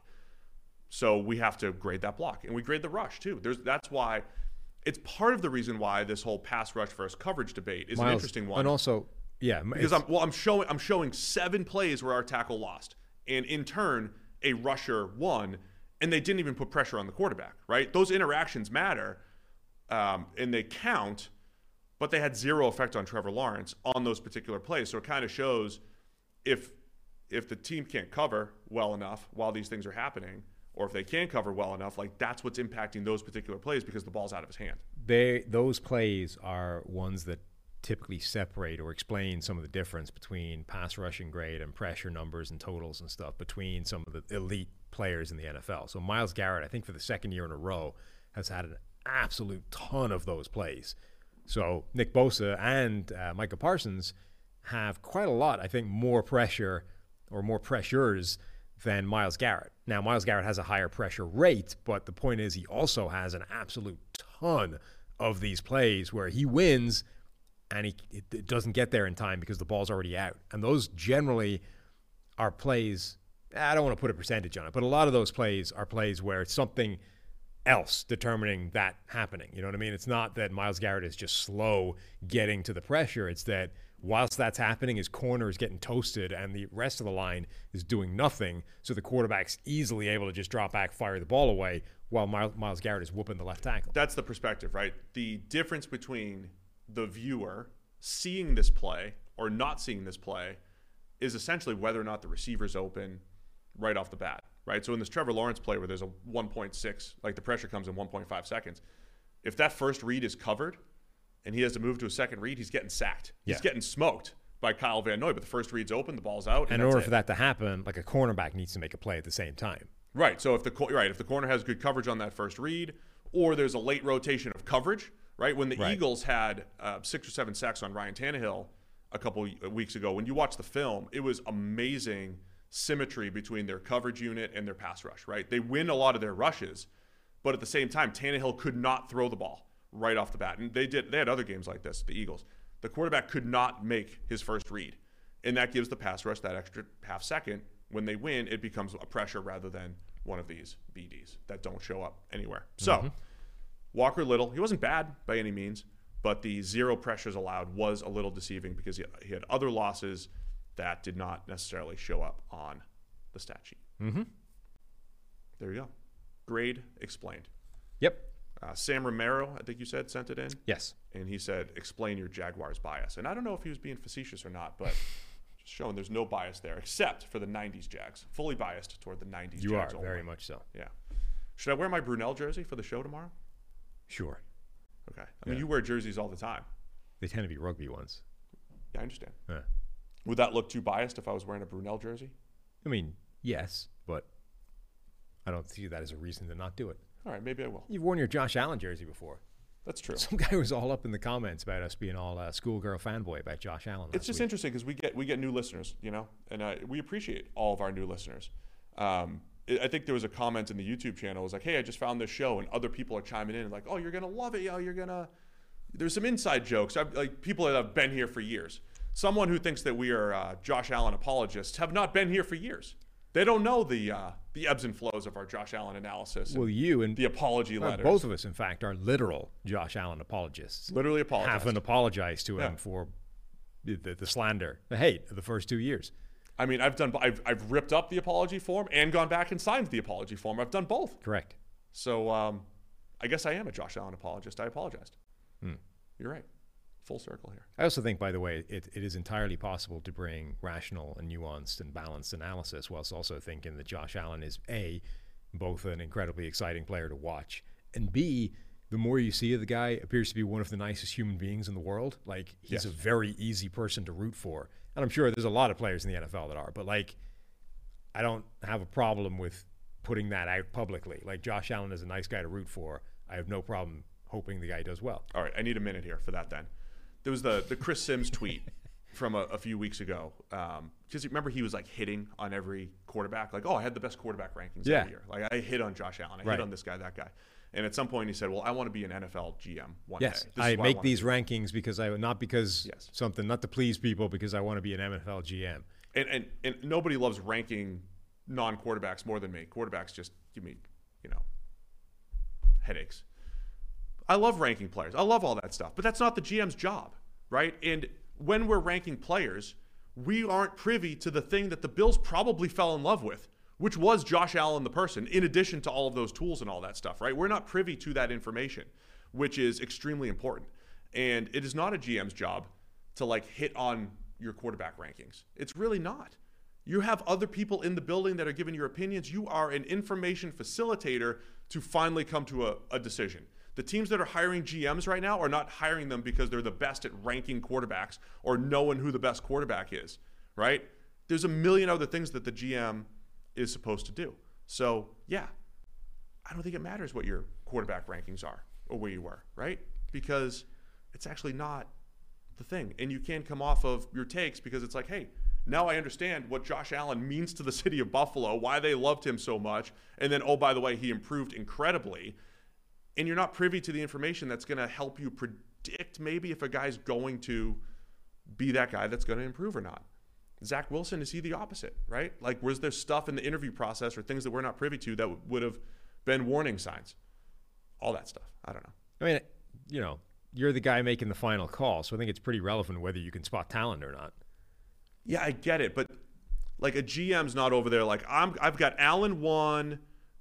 So we have to grade that block. And we grade the rush, too. There's That's why it's part of the reason why this whole pass rush versus coverage debate is Miles, an interesting one. And also, yeah. Because I'm, well, I'm showing I'm showing seven plays where our tackle lost. And in turn, a rusher won, and they didn't even put pressure on the quarterback, right? Those interactions matter, um, and they count, but they had zero effect on Trevor Lawrence on those particular plays. So it kind of shows if if the team can't cover well enough while these things are happening, or if they can cover well enough, like that's what's impacting those particular plays because the ball's out of his hand. They those plays are ones that typically separate or explain some of the difference between pass rushing grade and pressure numbers and totals and stuff between some of the elite players in the N F L. So Myles Garrett, I think for the second year in a row, has had an absolute ton of those plays. So Nick Bosa and uh, Micah Parsons have quite a lot, I think, more pressure or more pressures than Myles Garrett. Now, Myles Garrett has a higher pressure rate, but the point is he also has an absolute ton of these plays where he wins and he it doesn't get there in time because the ball's already out. And those generally are plays, I don't want to put a percentage on it, but a lot of those plays are plays where it's something else determining that happening. You know what I mean? It's not that Myles Garrett is just slow getting to the pressure. It's that whilst that's happening, his corner is getting toasted and the rest of the line is doing nothing. So the quarterback's easily able to just drop back, fire the ball away while Myles Garrett is whooping the left tackle. That's the perspective, right? The difference between the viewer seeing this play or not seeing this play is essentially whether or not the receiver's open right off the bat, right? So in this Trevor Lawrence play where there's a one point six, like the pressure comes in one point five seconds, if that first read is covered and he has to move to a second read, he's getting sacked. He's Yeah. getting smoked by Kyle Van Noy, but the first read's open, the ball's out. And, And in order it. for that to happen, like a cornerback needs to make a play at the same time. Right. So if the right, if the corner has good coverage on that first read, or there's a late rotation of coverage, right? When the Right. Eagles had uh, six or seven sacks on Ryan Tannehill a couple weeks ago, when you watch the film, it was amazing symmetry between their coverage unit and their pass rush, right? They win a lot of their rushes, but at the same time, Tannehill could not throw the ball right off the bat. And they did. They had other games like this, the Eagles. The quarterback could not make his first read, and that gives the pass rush that extra half second. When they win, it becomes a pressure rather than one of these B Ds that don't show up anywhere. So Mm-hmm. Walker Little, he wasn't bad by any means, but the zero pressures allowed was a little deceiving because he, he had other losses that did not necessarily show up on the stat sheet. Mm-hmm. There you go. Grade explained. Yep. Uh, Sam Romero, I think you said, sent it in. Yes. And he said, explain your Jaguars bias. And I don't know if he was being facetious or not, but just showing there's no bias there except for the nineties Jags. Fully biased toward the nineties You Jags are, only. very much so. Yeah. Should I wear my Brunel jersey for the show tomorrow? Sure. Okay. I mean, Yeah. you wear jerseys all the time. They tend to be rugby ones. Yeah, I understand. Yeah. Would that look too biased if I was wearing a Brunel jersey? I mean, yes, but I don't see that as a reason to not do it. All right, maybe I will. You've worn your Josh Allen jersey before. That's true. Some guy was all up in the comments about us being all uh, schoolgirl fanboy about Josh Allen. It's just week. interesting because we get we get new listeners, you know, and uh, we appreciate all of our new listeners. Um, I I think there was a comment in the YouTube channel. It was like, hey, I just found this show, and other people are chiming in and like, oh, you're gonna love it, yo, you're gonna. There's some inside jokes. I've, like people that have been here for years. Someone who thinks that we are uh, Josh Allen apologists have not been here for years. They don't know the uh, the ebbs and flows of our Josh Allen analysis. And Well, you and the apology uh, letters. both of us, in fact, are literal Josh Allen apologists. Literally apologized. Haven't apologized to him Yeah. for the, the, the slander, the hate of the first two years. I mean, I've done. I've I've ripped up the apology form and gone back and signed the apology form. I've done both. Correct. So um, I guess I am a Josh Allen apologist. I apologized. Hmm. You're right. Full circle here. I also think, by the way, it, it is entirely possible to bring rational and nuanced and balanced analysis whilst also thinking that Josh Allen is, A, both an incredibly exciting player to watch, and B, the more you see of the guy, appears to be one of the nicest human beings in the world. Like, he's Yes. a very easy person to root for. And I'm sure there's a lot of players in the N F L that are, but, like, I don't have a problem with putting that out publicly. Like, Josh Allen is a nice guy to root for. I have no problem hoping the guy does well. All right, I need a minute here for that then. There was the, the Chris Sims tweet from a, a few weeks ago. Um, because remember he was like hitting on every quarterback. Like, oh, I had the best quarterback rankings Yeah. every year. Like I hit on Josh Allen. I Right. hit on this guy, that guy. And at some point he said, well, I want to be an N F L G M one yes, day. This I is what make want to these do. rankings because I not because Yes. something, not to please people, because I want to be an N F L G M. And, and and nobody loves ranking non-quarterbacks more than me. Quarterbacks just give me, you know, headaches. I love ranking players. I love all that stuff. But that's not the G M's job, right? And when we're ranking players, we aren't privy to the thing that the Bills probably fell in love with, which was Josh Allen the person, in addition to all of those tools and all that stuff, right? We're not privy to that information, which is extremely important. And it is not a G M's job to like hit on your quarterback rankings. It's really not. You have other people in the building that are giving your opinions. You are an information facilitator to finally come to a, a decision. The teams that are hiring G Ms right now are not hiring them because they're the best at ranking quarterbacks or knowing who the best quarterback is, right? There's a million other things that the G M is supposed to do. So, yeah, I don't think it matters what your quarterback rankings are or where you were, right? Because it's actually not the thing. And you can't come off of your takes because it's like, hey, now I understand what Josh Allen means to the city of Buffalo, why they loved him so much, and then, oh, by the way, he improved incredibly. And you're not privy to the information that's going to help you predict maybe if a guy's going to be that guy that's going to improve or not. Zach Wilson, is he the opposite, right? Like, was there stuff in the interview process or things that we're not privy to that would have been warning signs? All that stuff. I don't know. I mean, you know, you're the guy making the final call, so I think it's pretty relevant whether you can spot talent or not. Yeah, I get it, but like a G M's not over there like, I'm, I've got Allen one,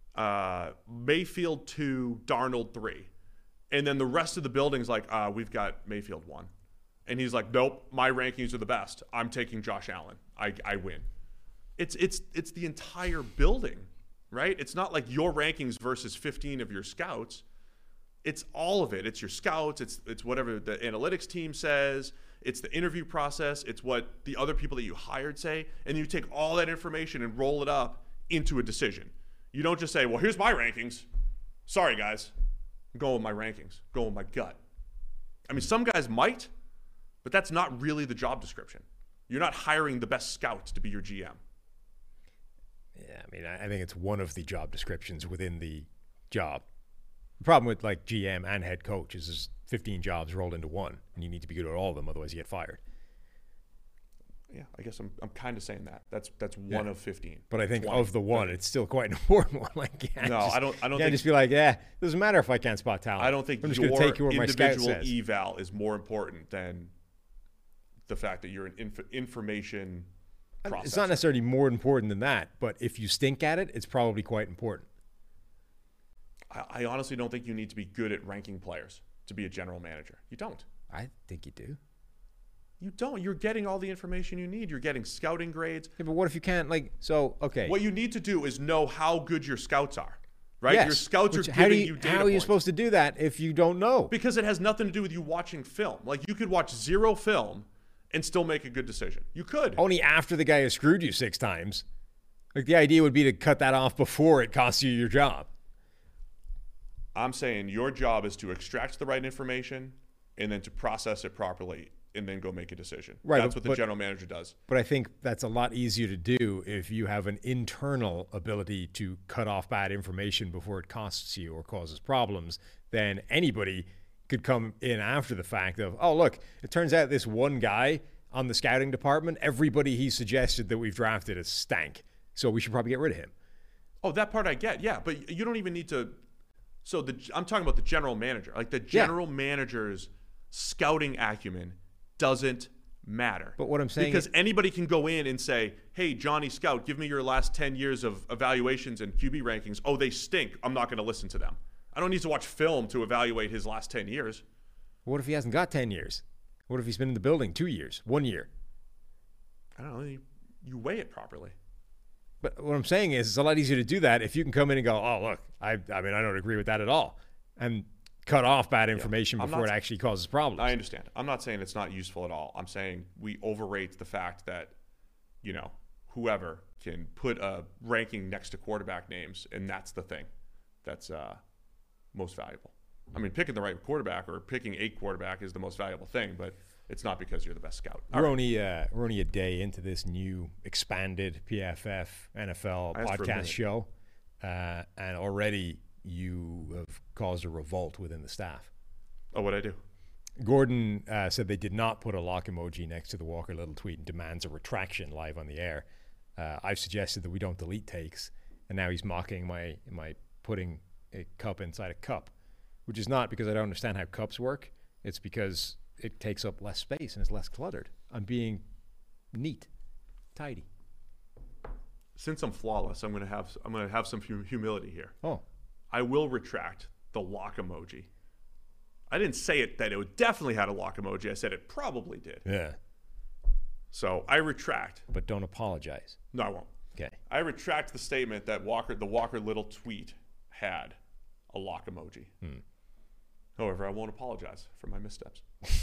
uh, Mayfield two, Darnold three. And then the rest of the building's like, uh, we've got Mayfield one. And he's like, nope, my rankings are the best. I'm taking Josh Allen. I, I win. It's it's it's the entire building, right? It's not like your rankings versus fifteen of your scouts. It's all of it. It's your scouts. It's it's whatever the analytics team says. It's the interview process. It's what the other people that you hired say. And you take all that information and roll it up into a decision. You don't just say, well, here's my rankings. Sorry, guys. I'm going with my rankings. I'm going with my gut. I mean, some guys might, but that's not really the job description. You're not hiring the best scout to be your G M. Yeah, I mean, I I think it's one of the job descriptions within the job. The problem with like G M and head coach is there's fifteen jobs rolled into one, and you need to be good at all of them, otherwise you get fired. Yeah, I guess I'm I'm kind of saying that. That's that's one Yeah. of fifteen. But I think twenty, of the one, thirty. it's still quite an important one. Like, you can't No, just, I don't- I don't you can't think- just be like, yeah, doesn't matter if I can't spot talent. I don't think I'm just your going to take you where my scout individual says. eval is more important than the fact that you're an inf- information processor. It's not necessarily more important than that, but if you stink at it, it's probably quite important. I, I honestly don't think you need to be good at ranking players to be a general manager. You don't. I think you do. You don't. You're getting all the information you need. You're getting scouting grades. Yeah, but what if you can't, like, so, okay. What you need to do is know how good your scouts are, right? Yes, Your scouts which- are how do giving you, you data How are you points. supposed to do that if you don't know? Because it has nothing to do with you watching film. Like, you could watch zero film and still make a good decision. You could. Only after the guy has screwed you six times. Like, the idea would be to cut that off before it costs you your job. I'm saying your job is to extract the right information and then to process it properly and then go make a decision. Right, That's what the but- general manager does. But I think that's a lot easier to do if you have an internal ability to cut off bad information before it costs you or causes problems than anybody could come in after the fact of, oh, look, it turns out this one guy on the scouting department, everybody he suggested that we've drafted is stank. So we should probably get rid of him. Oh, that part I get. Yeah, but you don't even need to. So the I'm talking about the general manager. Like the general manager's scouting acumen doesn't matter. But what I'm saying because is- anybody can go in and say, "Hey, Johnny Scout, give me your last ten years of evaluations and Q B rankings." Oh, they stink. I'm not going to listen to them. I don't need to watch film to evaluate his last ten years. What if he hasn't got ten years? What if he's been in the building two years, one year? I don't know. You, you weigh it properly. But what I'm saying is it's a lot easier to do that if you can come in and go, oh, look, I, I mean, I don't agree with that at all, and cut off bad information I'm before not- it actually causes problems. I understand. I'm not saying it's not useful at all. I'm saying we overrate the fact that, you know, whoever can put a ranking next to quarterback names, and that's the thing that's uh, most valuable. I mean, picking the right quarterback or picking a quarterback is the most valuable thing, but it's not because you're the best scout. All We're right. only uh, we're only a day into this new expanded P F F N F L I asked for a podcast minute. show, uh, and already you have caused a revolt within the staff. Oh, what'd I do? Gordon uh, said they did not put a lock emoji next to the Walker Little tweet and demands a retraction live on the air. Uh, I've suggested that we don't delete takes, and now he's mocking my my putting a cup inside a cup, which is not because I don't understand how cups work. It's because it takes up less space and is less cluttered. I'm being neat, tidy. Since I'm flawless, I'm gonna have I'm gonna have some hum- humility here. Oh, I will retract the lock emoji. I didn't say it that it definitely had a lock emoji. I said it probably did. yeah. So I retract. But don't apologize. No, I won't. Okay. I retract the statement that Walker, the Walker Little tweet had a lock emoji. Hmm. However, I won't apologize for my missteps.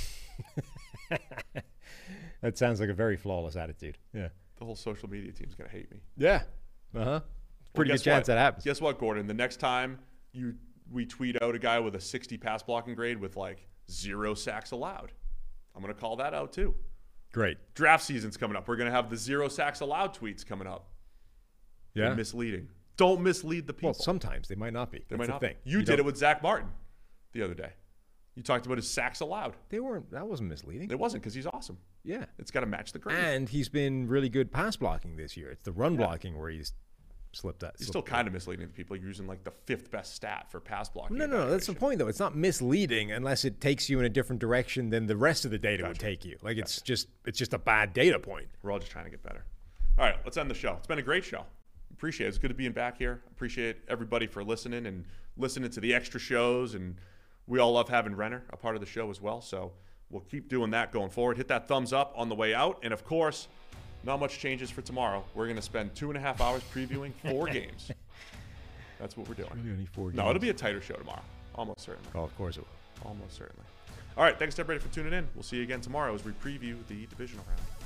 That sounds like a very flawless attitude. Yeah. The whole social media team's gonna hate me. Yeah. Uh-huh. Pretty Well, good chance what? that happens. Guess what, Gordon? The next time you we tweet out a guy with a sixty pass blocking grade with like zero sacks allowed, I'm gonna call that out too. Great. Draft season's coming up. We're gonna have the zero sacks allowed tweets coming up. Yeah. They're misleading. Don't mislead the people. Well, sometimes they might not be. they That's might the not. thing. You, did don't- it with Zach Martin the other day. You talked about his sacks allowed. They weren't. That wasn't misleading. It wasn't because he's awesome. Yeah. It's got to match the grade. And he's been really good pass blocking this year. It's the run blocking where he's slipped out. You're still kind of misleading the people. You're using like the fifth best stat for pass blocking. No, no, no. That's the evaluation. point, though. It's not misleading unless it takes you in a different direction than the rest of the data would Gotcha. take you. Like it's just, it's just a bad data point. We're all just trying to get better. All right, let's end the show. It's been a great show. Appreciate it. It's good to being back here. Appreciate everybody for listening and listening to the extra shows. And we all love having Renner a part of the show as well. So we'll keep doing that going forward. Hit that thumbs up on the way out. And of course, not much changes for tomorrow. We're going to spend two and a half hours previewing four games. That's what we're doing. Really only four No, games. it'll be a tighter show tomorrow. Almost certainly. Oh, of course it will. Almost certainly. All right, thanks to everybody for tuning in. We'll see you again tomorrow as we preview the divisional round.